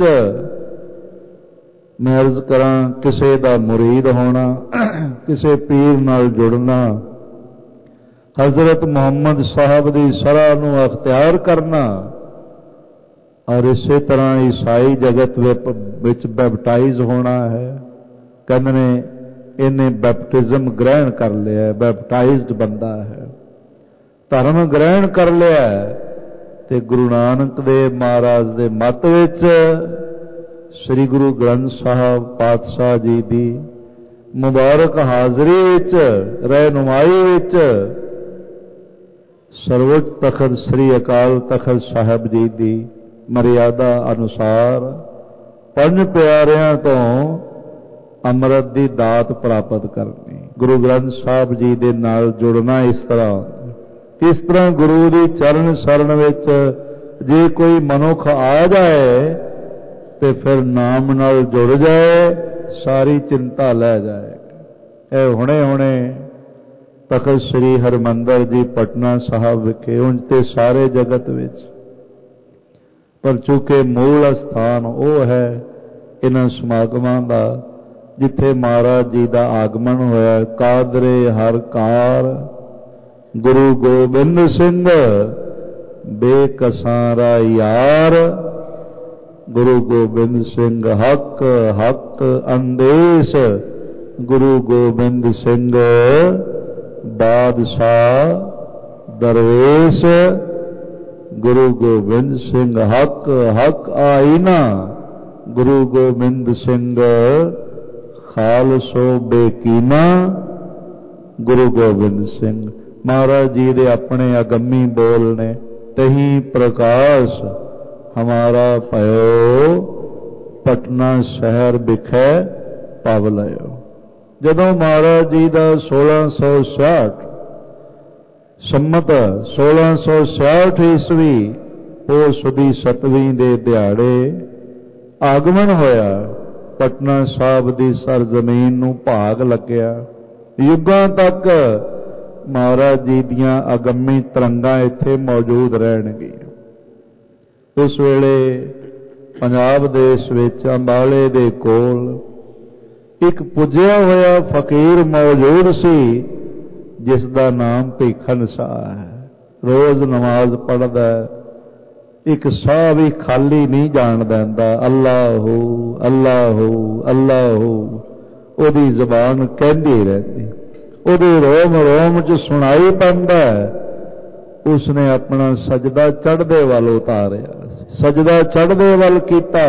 मैं अर्ज करां किसे दा मुरीद होना, किसे पीर नाल जुड़ना, हजरत मुहम्मद साहब की सराह नूं अख्तियार करना। और इसे तरह ईसाई जगत विच बैपटाइज होना है। कहते ने इन्हें बैपटिज्म ग्रहण कर लिया, बैपटाइज्ड बंदा है, धर्म ग्रहण कर लिया। ते गुरु नानक देव महाराज दे मत विच श्री गुरु ग्रंथ साहब पातशाह जी की मुबारक हाजरी विच रहनुमाई विच सर्वोच्च तखत श्री अकाल तखत साहब जी की मर्यादा अनुसार पंज प्यारियां तो अमृत की दात प्राप्त करनी, गुरु ग्रंथ साहब जी दे नाल जुड़ना। इस तरह इस तरह गुरु की चरण शरण विच जे कोई मनुख आ जाए तो फिर नाम नाल जुड़ जाए, सारी चिंता लै जाए। ए हुणे हुणे तखत श्री हरमंदर जी पटना साहब विखे, उंज ते सारे जगत विच, पर चूंकि मूल स्थान वो है इन्हां समागमां दा जिथे महाराज जी का आगमन होया। कादरे हर कार गुरु गोबिंद सिंह बेकसारा यार, गुरु गोबिंद सिंह हक हक अंदेश, गुरु गोबिंद सिंह बादशाह दरवेश, गुरु गोबिंद सिंह हक हक आईना, गुरु गोबिंद सिंह खालसो बेकीना। गुरु गोबिंद सिंह महाराज जी दे अपने अगम्मी बोल ने, तही प्रकाश हमारा भयो पटना शहर बिखै पव लयो। जदों महाराज जी का सोलह सौ छियाठ संमत सोलह सौ छियाठ ईस्वी उस दी सतवीं दे दिहाड़े आगमन होया, पटना साहब की सरजमीन नूं भाग लग्या। युगां तक महाराज जी दियां अगम्मी तरंगां इत्थे मौजूद रहणगीਆਂ। उस वेले पंजाब देश विच अंबाले दे कोल एक पुजया होया फकीर मौजूद सी, जिसका नाम भीखन शाह है। रोज़ नमाज पढ़दा, एक साह भी खाली नहीं जान देंदा। अल्लाहू अल्लाहू अल्लाहू ओदी ज़बान कहंदी रहती, उहदे रोम रोम च सुनाई पैंदा। उसने अपना सजदा चढ़दे वाल उतारिया, सजदा चढ़दे वाल कीता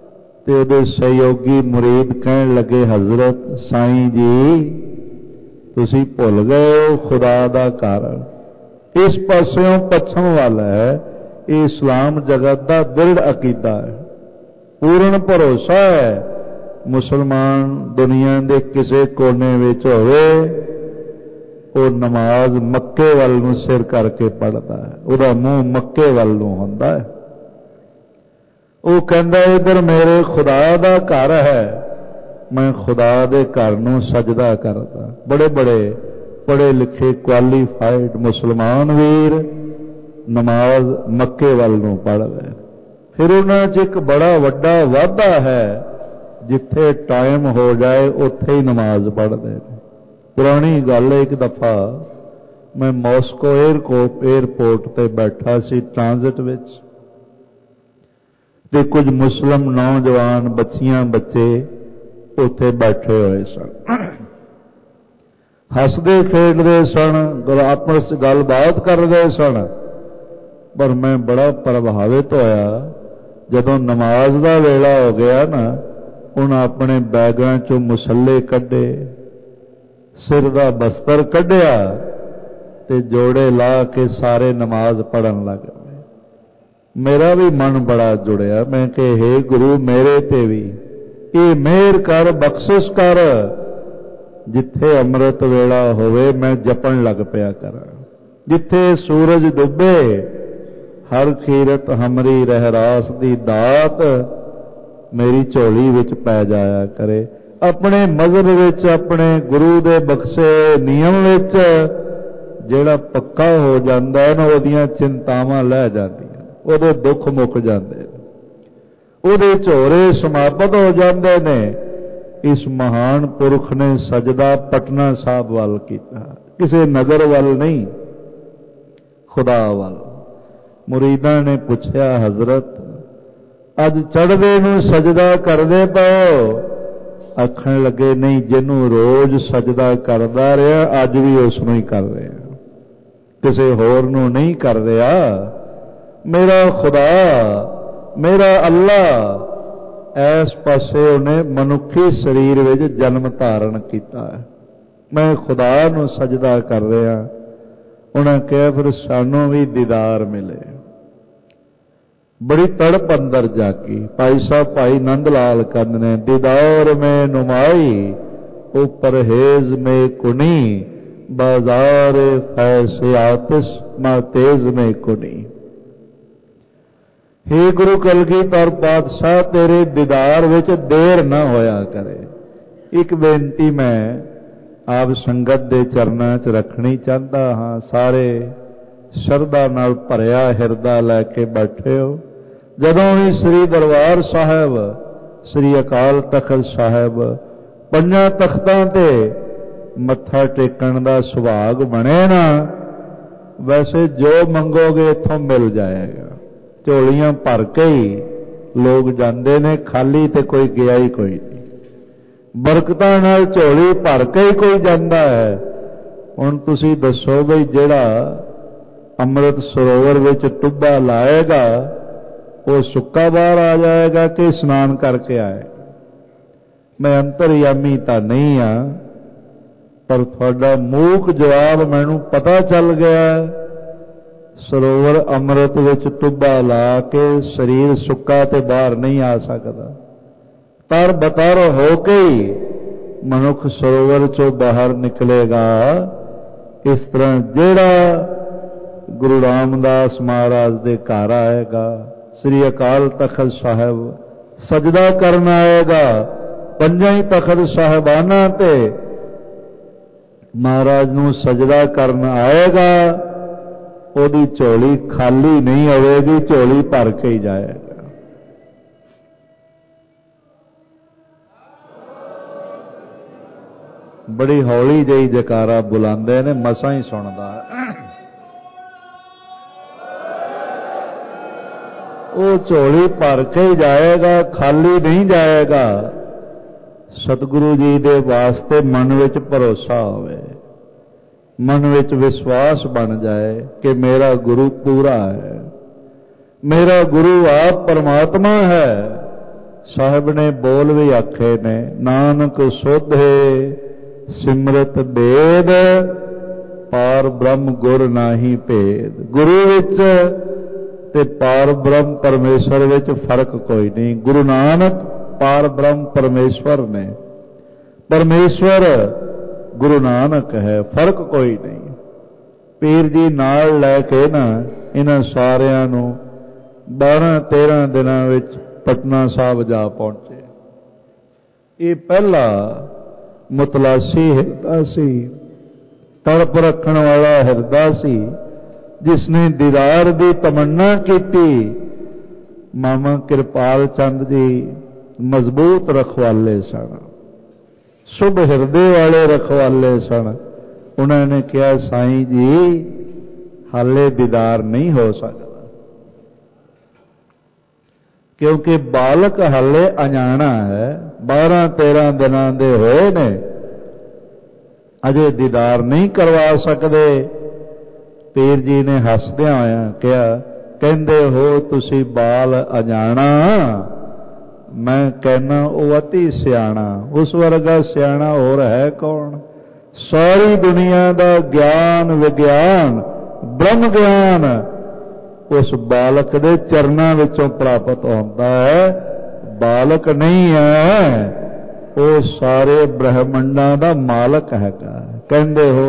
ते उहदे सहयोगी मुरीद कहण लगे, हजरत साईं जी तुसी भुल गए हो खुदा दा घर। इस पासों पच्छम वाल है, ये इस्लाम जगत का दृढ़ अकीदा है, पूर्ण भरोसा है। मुसलमान दुनिया के किसी कोने विच होवे, वो नमाज मक्के वल नूं सिर करके पढ़ता है, उसका मूँह मक्के वल नूं हुंदा है। वो कहता इधर मेरे खुदा दा घर है, मैं खुदा दे घर नूं सजदा करदा। बड़े बड़े पढ़े लिखे क्वालीफाइड मुसलमान वीर नमाज मक्के वल नूं पढ़दे। फिर उन्हां च एक बड़ा वड्डा वाधा है, जिथे टाइम हो जाए उत्थे ही नमाज पढ़दे। पुरानी गल, एक दफा मैं मॉस्को एयरपोर्ट एयरपोर्ट ते बैठा सी ट्रांजिट विच, ते कुछ मुस्लिम नौजवान बच्चियां बच्चे उत्थे बैठे हुए सन, हसदे खेडदे सन, आपस च गलबात करदे सन। पर मैं बड़ा प्रभावित होया जदों नमाज का वेला हो गया ना, उन्हें अपने बैगां चों मुसल्ले कढ़े, सिर का बस्तर कढ़िया ते जोड़े ला के सारे नमाज पढ़न लग गए। मेरा भी मन बड़ा जुड़िया, मैं कि हे गुरु मेरे ते भी ये मेहर कर, बख्शिश कर, जिथे अमृत वेला होवे मैं जपन लग पिया करा, जिथे सूरज डुबे हर खीरत हमरी रहरास दी दात मेरी झोली विच पै जाया करे। अपने मजहब विच, अपने गुरु दे बख्शे नियम विच जिहड़ा पक्का हो जांदा है ना, ओहदियां चिंतावां लह जांदियां, ओहदे दुख मुक जांदे, ओहदे झोरे समाप्त हो जांदे ने। इस महान पुरख ने सजदा पटना साहब वाल कीता, किसी नगर वाल नहीं, खुदा वाल। मुरीदां ने पुछया, हजरत अज चढ़दे नूं सजदा करदे पाओ? आखण लगे नहीं, जिन्हों रोज सजदा करदा रहा अज भी उसनूं ही कर रहे, किसी होर नूं नहीं कर रहा। मेरा खुदा, मेरा अल्लाह, ऐस पासे उन्हें मनुखी शरीर विच जन्म धारण किया है, मैं खुदा नूं सजदा कर रहा। उन्हें कहा फिर सानू भी दीदार मिले। बड़ी तड़प अंदर जागी। भाई साहब भाई नंद लाल कहते ने, दीदार में नुमाई ओ परहेज में कुनी, बाजार फैसे आतिश मा तेज में कुनी। हे गुरु कलगीधर पातशाह, तेरे दीदार विच देर ना होया करे। एक बेनती मैं आप संगत दे चरनां च रखनी चाहता हाँ। सारे शरधा नाल भरिया हिरदा लैके बैठे हो। जदों भी श्री दरबार साहब, श्री अकाल तखत साहब पंजां तख्तां ते मत्था टेकण दा सुभाग बने ना, वैसे जो मंगोगे इत्थों मिल जाएगा। झोलियां भर के ही लोग जाते ने, खाली तो कोई गया ही कोई नहीं। बरकतां नाल झोली भर के ही कोई जाता है। हुण तुसीं दसो बई जिहड़ा अमृत सरोवर विच टुब्बा लाएगा वो सुक्का बाहर आ जाएगा कि स्नान करके आए? मैं अंतरयामी तो नहीं हाँ, पर थोड़ा मूक जवाब मैनू पता चल गया। सरोवर अमृत विच टुब्बा ला के शरीर सुक्का ते बाहर नहीं आ सकता। तर बतर हो के ही मनुख सरोवर चो बाहर निकलेगा। इस तरह जेड़ा गुरु रामदास महाराज दे घर आएगा, श्री अकाल तखत साहब सजदा करन आएगा, पंजां ही तखत साहबाना ते महाराज नूं सजदा करन आएगा, ओदी झोली खाली नहीं होगी, झोली भर के ही जाएगा। बड़ी हौली जही जकारा बुलांदे ने, मसा ही सुनदा है। वो झोली भर के ही जाएगा, खाली नहीं जाएगा। सतगुरु जी दे वास्ते मन विच भरोसा होवे, मन विच विश्वास बन जाए कि मेरा गुरु पूरा है, मेरा गुरु आप परमात्मा है। साहब ने बोल भी आखे ने, नानक सोधे सिमरत बेद पार ब्रह्म गुर नाही भेद। गुरु विच ते पार ब्रह्म परमेश्वर विच फर्क कोई नहीं। गुरु नानक पार ब्रह्म परमेश्वर ने, परमेश्वर गुरु नानक है, फर्क कोई नहीं। पीर जी नाल लैके ना इन्हां सारियां नूं बारह तेरह दिनां विच पटना साहब जा पहुंचे। ये पहला मुतलासी हिरदा सी, तड़प रखण वाला हिरदा सी, जिसने दीदार दी तमन्ना की। मामा कृपाल चंद जी मजबूत रखवाले सन, शुभ हिरदे वाले रखवाले सन। उन्होंने कहा साईं जी हाले दीदार नहीं हो सकता, क्योंकि बालक हाले अजाना है, बारह तेरह दिनों दे होए ने, अजे दीदार नहीं करवा सकते। पीर जी ने हसदिया होया कहा, कहंदे हो तुसी बाल अजाना, मैं कहना वो अति सियाणा। उस वर्गा सियाणा होर है कौन? सारी दुनिया का ज्ञान विज्ञान ब्रह्म ज्ञान उस बालक दे चरनां विचों प्राप्त होता है। बालक नहीं है, वो सारे ब्रह्मंडां दा मालक हैगा। कहंदे हो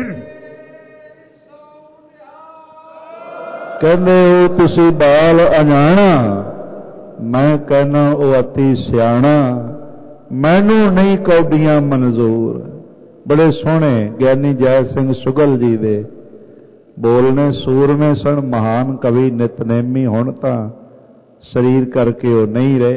कहंदे हो तुसी बाल अजाना, मैं कहना वो अति सियाणा। मैनू नहीं कौडियां मंजूर। बड़े सोहने ज्ञानी जय सिंह सुगल जी दे बोलने सूरमे सन, महान कवि नितनेमी। हुण तां शरीर करके वो नहीं रहे,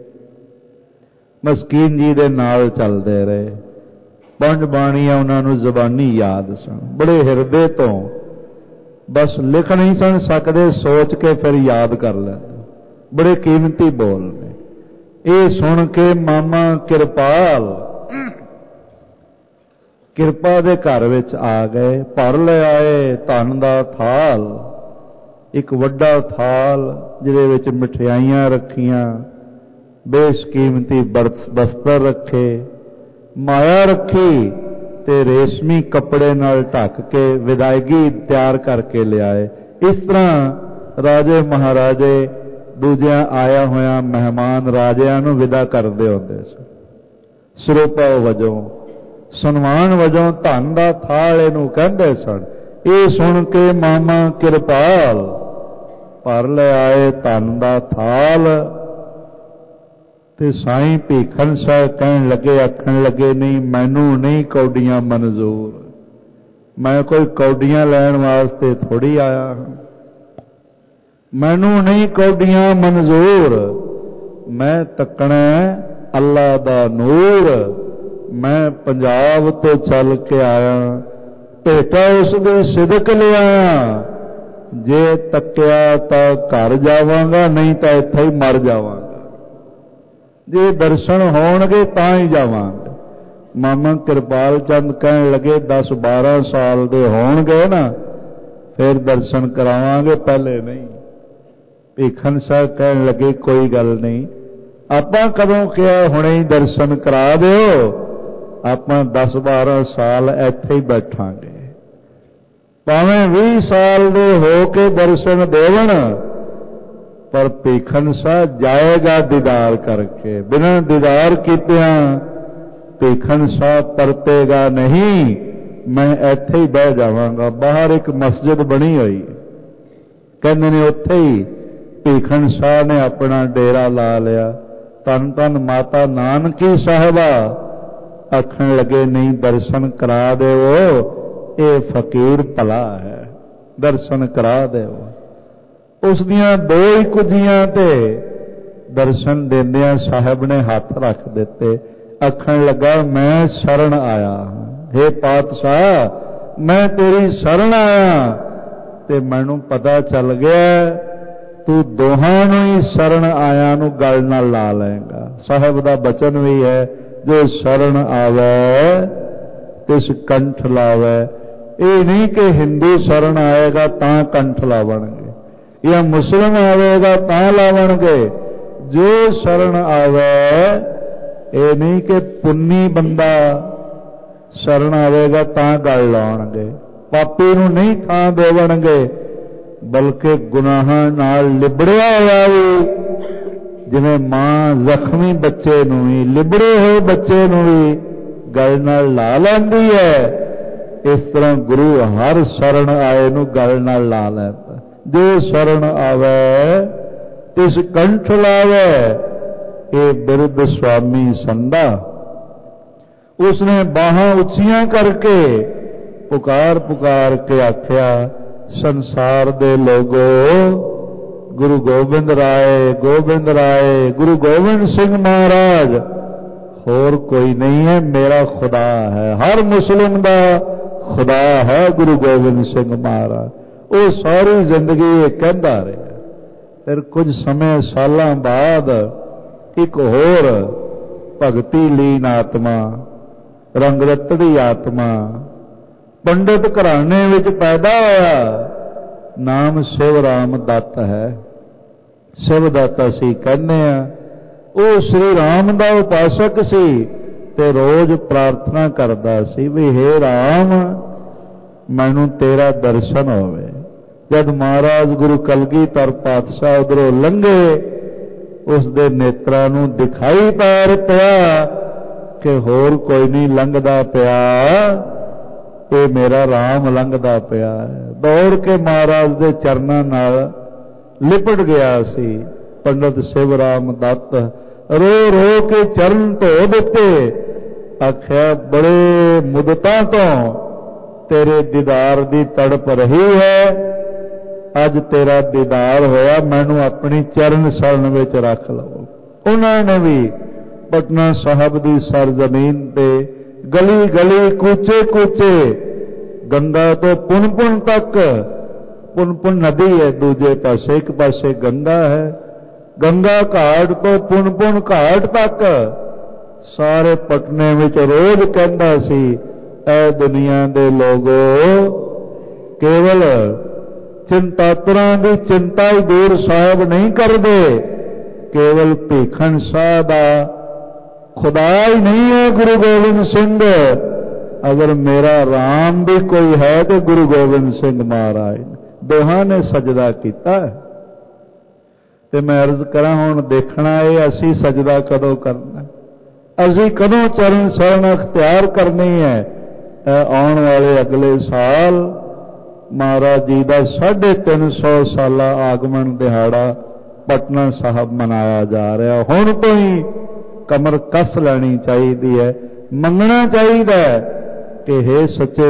मस्कीन जी दे नाल चलते रहे। पंज बाणियां उन्हां नूं ज़बानी याद सन। बड़े हिरदे तो बस लिख नहीं सन सकते, सोच के फिर याद कर लेंदे। बड़े कीमती बोल ने। ये सुन के मामा किरपाल किरपा दे घर विच आ गए, भर ले आए धन दा थाल। एक वड्डा थाल जिहदे विच मिठाइयां रखियां, बेशकीमती बस्तर रखे, माया रखी ते रेशमी कपड़े नाल ढक के विदायगी तैयार करके लियाए। इस तरह राजे महाराजे दूजिया आया होया मेहमान राजियां नूं विदा करदे हुंदे सन। सरोपा वजों सन्मान वजों धन दा थाल इहनूं कहंदे सन। ये सुन के मामा किरपाल भर ले आए धन दा थाल। ते साईं भीखन साहब कहन लगे, आखन लगे, नहीं मैनू नहीं कौडियां मंजूर, मैं कोई कौडियां लैण वास्ते थोड़ी आया हां। मैनू नहीं कौडियां मंजूर, मैं तकना अल्लाह दा नूर। मैं पंजाब तो चल के आया, भेटा उसदी सिदक ले आया। जे तकिया तो घर जावांगा, नहीं तो इत्थे ही मर जावांगा। जे दर्शन होणगे तां ही जावांगे। मामा किरपाल चंद कहन लगे, दस बारह साल दे होणगे ना फिर दर्शन करावांगे, पहले नहीं। भीखन साहब कहन लगे, कोई गल नहीं, आपां कदों कहा हुणे ही दर्शन करा दिओ, आपां दस बारह साल इत्थे ही बैठांगे। भावें बीस साल दे हो के दर्शन देवन, पर भीखन साहब जाएगा दीदार करके। बिना दीदार कीतियां भीखन साहब परतेगा नहीं, मैं इत्थे ही बह जावांगा। बाहर एक मस्जिद बनी हुई, कहंदे ने उत्थे ही भीखन साहब ने अपना डेरा ला लिया। धन धन माता नानकी साहिबा आखन लगे, नहीं दर्शन करा देवो, ये फकीर भला है, दर्शन करा देवो। उस दियां दो ही कुजियां ते दर्शन देंदियां साहब ने हाथ रख दिते। आखन लगा, मैं शरण आया, हे पातशाह मैं तेरी शरण आया। ते मैनू पता चल गया तू दोहां नूं ही शरण आया नूं गल नाल ला लेगा। साहब दा बचन भी है, जो शरण आवे तिस कंठ लावे। ये नहीं कि हिंदू शरण आएगा तां कंठ लावणगे, या मुस्लिम आवेगा तां लावणगे। जो शरण आवे, ये नहीं कि पुन्नी बंदा शरण आवेगा तां गल लाउणगे, पापी नूं नहीं थां देवणगे, बल्कि गुनाहां नाल लिबड़िया होया भी जिवें मां जख्मी बच्चे नूं भी लिबड़े होए बच्चे नूं भी गल नाल ला लैंदी है, इस तरह गुरु हर शरण आए नूं गल नाल ला लैंदा। जो शरण आवे तिस कंठ लावे, ये बिरद स्वामी संदा। उसने बाहां उच्चियां करके पुकार पुकार के आख्या, संसार दे लोगो गुरु गोबिंद राय, गोबिंद राय, गुरु गोबिंद सिंह महाराज, होर कोई नहीं है, मेरा खुदा है। हर मुस्लिम दा खुदा है गुरु गोबिंद सिंह महाराज। वो सारी जिंदगी ये कहता रहा। फिर कुछ समय सालों बाद एक होर भगती लीन आत्मा, रंगरतड़ी आत्मा पंडित घराने विच पैदा होया, नाम शिव राम दत्त है। शिव दत्त असी कहने आ। वो श्री राम दा उपासक सी ते रोज प्रार्थना करदा सी भी हे राम मैनू तेरा दर्शन होवे। जब महाराज गुरु कलगीधर पातशाह उधरों लंघे, उसदे नेत्रां नूं दिखाई पैर पिया कि होर कोई नहीं लंघदा पिया, ये मेरा राम लंघदा पिया है। दौड़ के महाराज दे चरनां नाल लिपट गया सी। पंडित शिव राम दत्त रो रो के चरण धो दिते, आख्या बड़े मुदतां तो तेरे दीदार दी तड़प रही है, अज तेरा दीदार होया, मैनू अपनी चरण शरण विच रख लवो। उन्होंने भी पटना साहब की सरजमीन पे गली गली कूचे कूचे गंगा तो पुनपुन तक, पुनपुन नदी है दूजे पासे, एक पासे गंगा है, गंगा घाट तो पुनपुन घाट तक सारे पटने विच रोज कहंदा सी, ऐ दुनिया दे लोगो केवल चिंतातुरां दी चिंता ही दूर साहब नहीं करदे, केवल भीखन शाह दा खुदा ही नहीं है गुरु गोबिंद सिंह। अगर मेरा राम भी कोई है तो गुरु गोबिंद सिंह महाराज दोहां ने सजदा कीता है। ते मैं अर्ज करा हुण देखना है असी सजदा कदों करना, असी कदों चरण शरण अख्तियार करनी है। आने वाले अगले साल महाराज जी का साढ़े तीन सौ साल आगमन दिहाड़ा पटना साहब मनाया जा रहा। हुण तो ही कमर कस लैनी चाहिए है, मंगना चाहिए कि हे सच्चे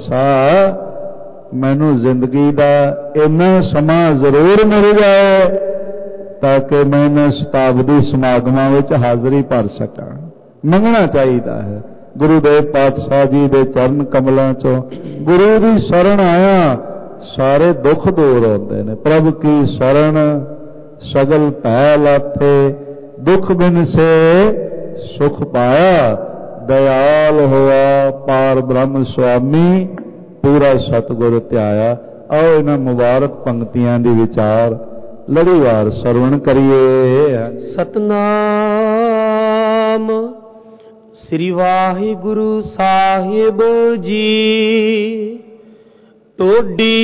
पातशाह मैनू जिंदगी का इन्ना समा जरूर मिल जाए ताकि मैं इन शताब्दी समागमां विच हाज़री भर सकां। मंगना चाहिए है। गुरुदेव पातशाह जी के चरण कमलों चो गुरु की शरण आया सारे दुख दूर होते हैं। प्रभु की शरण सगल भय लाथे, दुख बिन से सुख पाया, दयाल होआ पार ब्रह्म स्वामी, पूरा सतगुर ध्याया। आओ इन्हां मुबारक पंक्तियां दी विचार लड़ीवार सरवण करिए। सतनाम श्री वाहिगुरु साहिब जी। टोडी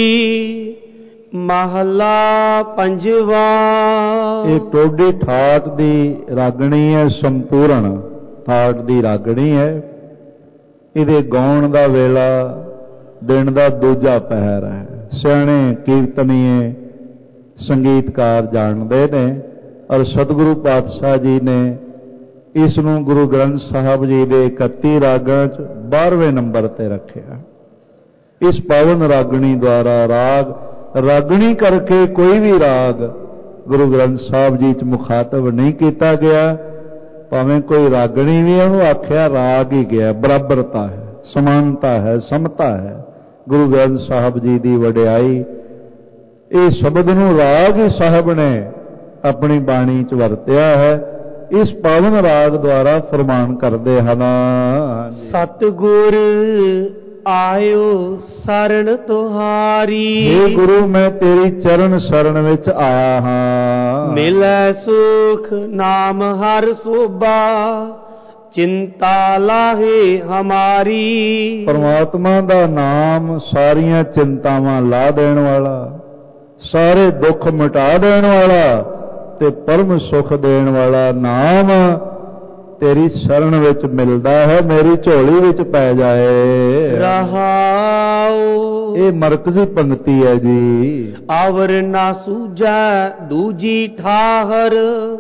महला पंजवा। ये टोडी ठाट दी रागणी है, संपूर्ण ठाट दी रागणी है। इहदे गाउण दा वेला दिन दा दूजा पहर है। सियाणे कीर्तनीय संगीतकार जानते ने और सतगुरु पातशाह जी ने इसनूं गुरु ग्रंथ साहब जी के इकत्ती रागां च बारहवें नंबर ते रखिया। इस पावन रागणी द्वारा राग रागणी करके कोई भी राग गुरु ग्रंथ साहब जी च मुखातब नहीं किया गया। भावें कोई रागणी भी उन्होंने आख्या राग ही गया, बराबरता है, समानता है, समता है। गुरु ग्रंथ साहब जी की वडियाई इस शब्द नूं राग ही साहब ने अपनी बाणी च वरत्या है। इस पावन राग द्वारा फरमान करते हैं। सतगुर आयो शरण तुहारी। हे गुरु मैं तेरी चरण शरण विच आया हाँ। मिलै सुख नाम हर सोभा, चिंता लाहे हमारी। परमात्मा दा नाम सारियां चिंतावां ला देण वाला, सारे दुख मिटा देण वाला ते परम सुख देण वाला नाम तेरी शरण विच मिलदा है, मेरी झोली विच पै जाए। रहाओ ये मरकजी पंक्ति है जी। आवर ना सूझै दूजी ठाहर,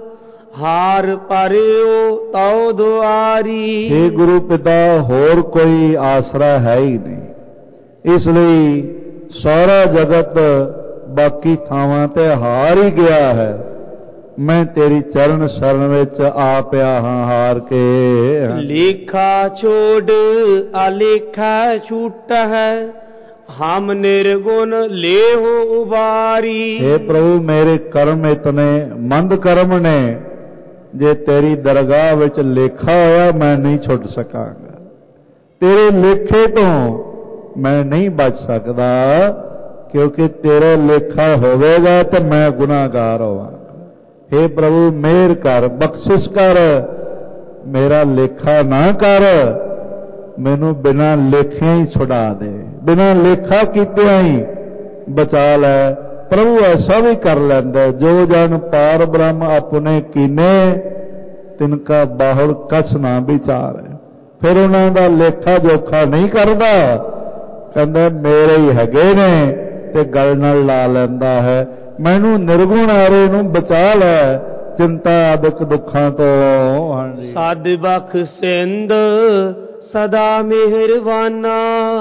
हार परियो तौ दुआरी। हे गुरु पिता होर कोई आसरा है ही नहीं, इसलिए सारा जगत बाकी थावां ते हार ही गया है, मैं तेरी चरण शरण विच आ पिया हां हार के। लेखा छोड़ अलेखा छूट है, हम निर्गुण ले हो उबारी। हे प्रभु मेरे कर्म इतने मंद कर्म ने, जे तेरी दरगाह विच लेखा होया मैं नहीं छुट सकांगा, तेरे लेखे तो मैं नहीं बच सकदा, क्योंकि तेरा लेखा होवेगा तो मैं गुनाहगार होवांगा। हे प्रभु मेहर कर, बख्शिश कर, मेरा लेखा ना कर, मैनू बिना लेखिया ही छुड़ा दे, बिना लेखा कीतिया ही बचा लै। प्रभु ऐसा भी कर लैंदा, जो जन पार ब्रह्म अपने कीने, तिनका बाहुल कछ ना विचार। फिर उन्हां दा लेखा जोखा नहीं करदा, कहंदा मेरे ही हैगे ने ते गल नाल ला लैंदा है। मैनू निर्गुण आरे नू बचा लै चिंता आदਿਕ दुखां तो। साध बख्शिंद सदा मेहरबाना,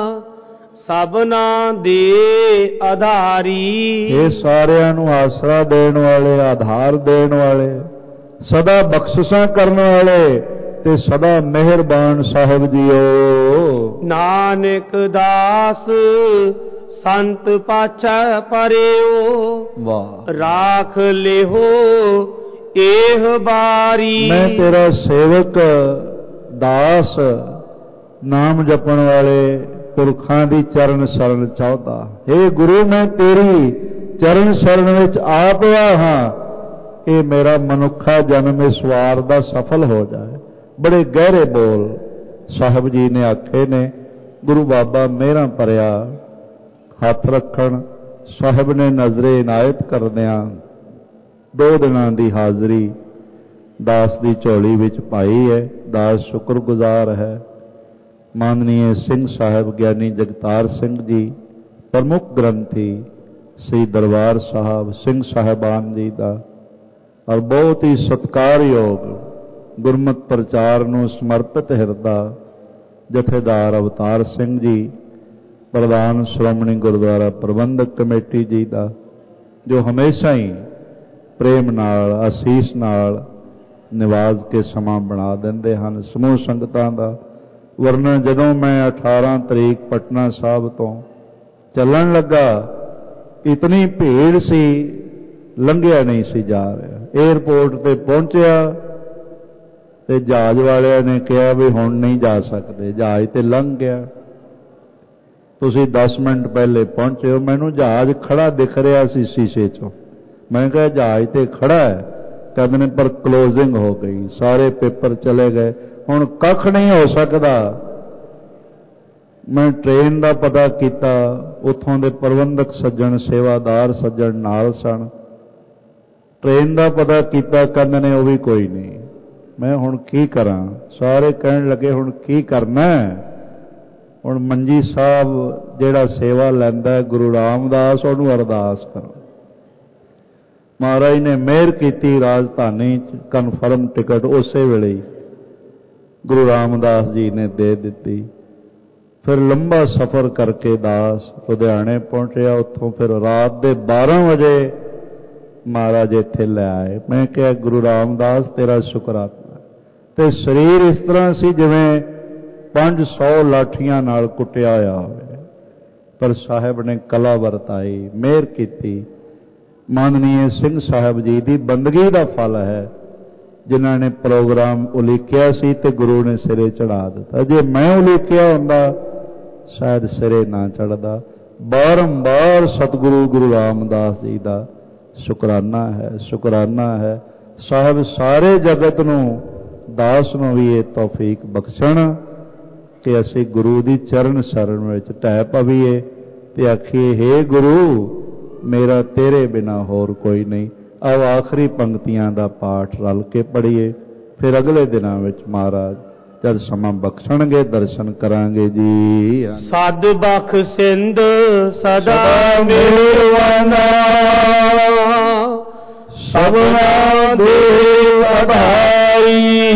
सबना दे आधारी। ये सारियां नू आसरा देण वाले, आधार देण वाले, सदा बख्शिशां करन वाले ते सदा मेहरबान साहिब जीओ। नानक दास संत पाछा परियो, वाह राख लेहो एह बारी। मैं तेरा सेवक दास नाम जपण वाले पुरखां दी चरण शरण चाहता। हे गुरु मैं तेरी चरण शरण विच आ पिया हां, ये मेरा मनुखा जन्म इस वार दा सफल हो जाए। बड़े गहरे बोल साहब जी ने आखे ने। गुरु बाबा मेहरां भरिया हथ रखण, साहिब ने नजरे इनायत करदियां दो दिनां दी हाज़री दास दी झोली विच पाई है। दास शुक्रगुजार है। माननीय सिंह साहिब ज्ञानी जगतार सिंह जी प्रमुख ग्रंथी श्री दरबार साहब सिंह साहिबान जी का और बहुत ही सत्कारयोग गुरमत प्रचार नूं समर्पित हिरदा जथेदार अवतार सिंह जी प्रधान श्रोमणी गुरुद्वारा प्रबंधक कमेटी जी का जो हमेशा ही प्रेम नाल आसीस नाल निवाज के समा बना देंदे हन। समूह संगतां दा वर्णन जदों मैं अठारह तरीक पटना साहब तो चलन लगा, इतनी भीड़ सी लंघिया नहीं सी जा रहा। एयरपोर्ट पे पहुंचया ते जहाज वालिया ने कहा भी हुण नहीं जा सकते, जहाज ते लंघ गया। तुसी दस मिनट पहले पहुंचे हो, मैनू जहाज खड़ा दिख रहा सी शीशे चो। मैं कहा जहाज ते खड़ा है, कहते ने पर क्लोजिंग हो गई, सारे पेपर चले गए, हुण कख नहीं हो सकता। मैं ट्रेन का पता किया, उत्थों दे प्रबंधक सज्जन सेवादार सज्जन नाल सन। ट्रेन का पता किया, कहते ने वो भी कोई नहीं। मैं हुण की करा? सारे कहन लगे हुण की करना है? हुण मंजी साहब जिहड़ा सेवा लैंदा है गुरु रामदास, उहनूं अरदास करो। महाराज ने मेहर की, राजधानी कन्फर्म टिकट उस वेले ही गुरु रामदास जी ने दे दी। फिर लंबा सफ़र करके दास लुधियाने पहुंचया। उत्थों फिर रात के बारह बजे महाराज इत्थे लै आए। मैं क्या गुरु रामदास तेरा शुकराना। ते शरीर इस तरह सी जिवें पांच सौ लाठियां नाल कुटिया होया होवे, पर साहिब ने कला वरताई, मेहर की। माननीय सिंह साहिब जी की बंदगी का फल है, जिन्हों ने प्रोग्राम उलीकिया सी ते गुरु ने सिरे चढ़ा दिता। जे मैं उलीकिया हुंदा शायद सिरे ना चढ़दा। बारंबार सतगुरु गुरु रामदास जी का शुकराना है, शुकराना है। साहिब सारे जगत नूं ਦਾਸ ਨੂੰ ਵੀ ਇਹ ਤੌਫੀਕ ਬਖਸ਼ਣ ਕਿ ਅਸੀਂ ਗੁਰੂ ਦੀ ਚਰਨ ਸ਼ਰਨ ਵਿੱਚ ਢਹਿ ਪਵੀਏ ਤੇ ਆਖੀਏ, ਹੇ ਗੁਰੂ ਮੇਰਾ ਤੇਰੇ ਬਿਨਾ ਹੋਰ ਕੋਈ ਨਹੀਂ। ਆਓ ਆਖਰੀ ਪੰਕਤੀਆਂ ਦਾ ਪਾਠ ਰਲ ਕੇ ਪੜ੍ਹੀਏ, ਫਿਰ ਅਗਲੇ ਦਿਨਾਂ ਵਿੱਚ ਮਹਾਰਾਜ ਜਦ ਸਮਾਂ ਬਖਸ਼ਣਗੇ ਦਰਸ਼ਨ ਕਰਾਂਗੇ ਜੀ। ਸਦ ਬਖਸ਼ਿੰਦ ਸਦਾ ਮਿਹਰਬਾਨਾ, ਸਭਨਾ ਦੇ ਆਧਾਰੀ।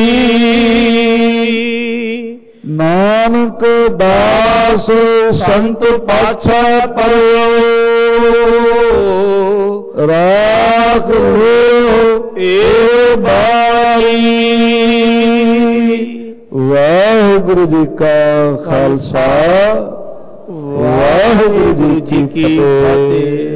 ਨਾਨਕ ਦਾਸ ਸੰਤ ਪਾਛਾ ਪਰਿਓ, ਰਾਖ ਲਿਓ ਏ ਬਾਰੀ। ਵਾਹਿਗੁਰੂ ਜੀ ਕਾ ਖਾਲਸਾ, ਵਾਹਿਗੁਰੂ ਜੀ ਕੀ ਫਤਿਹ।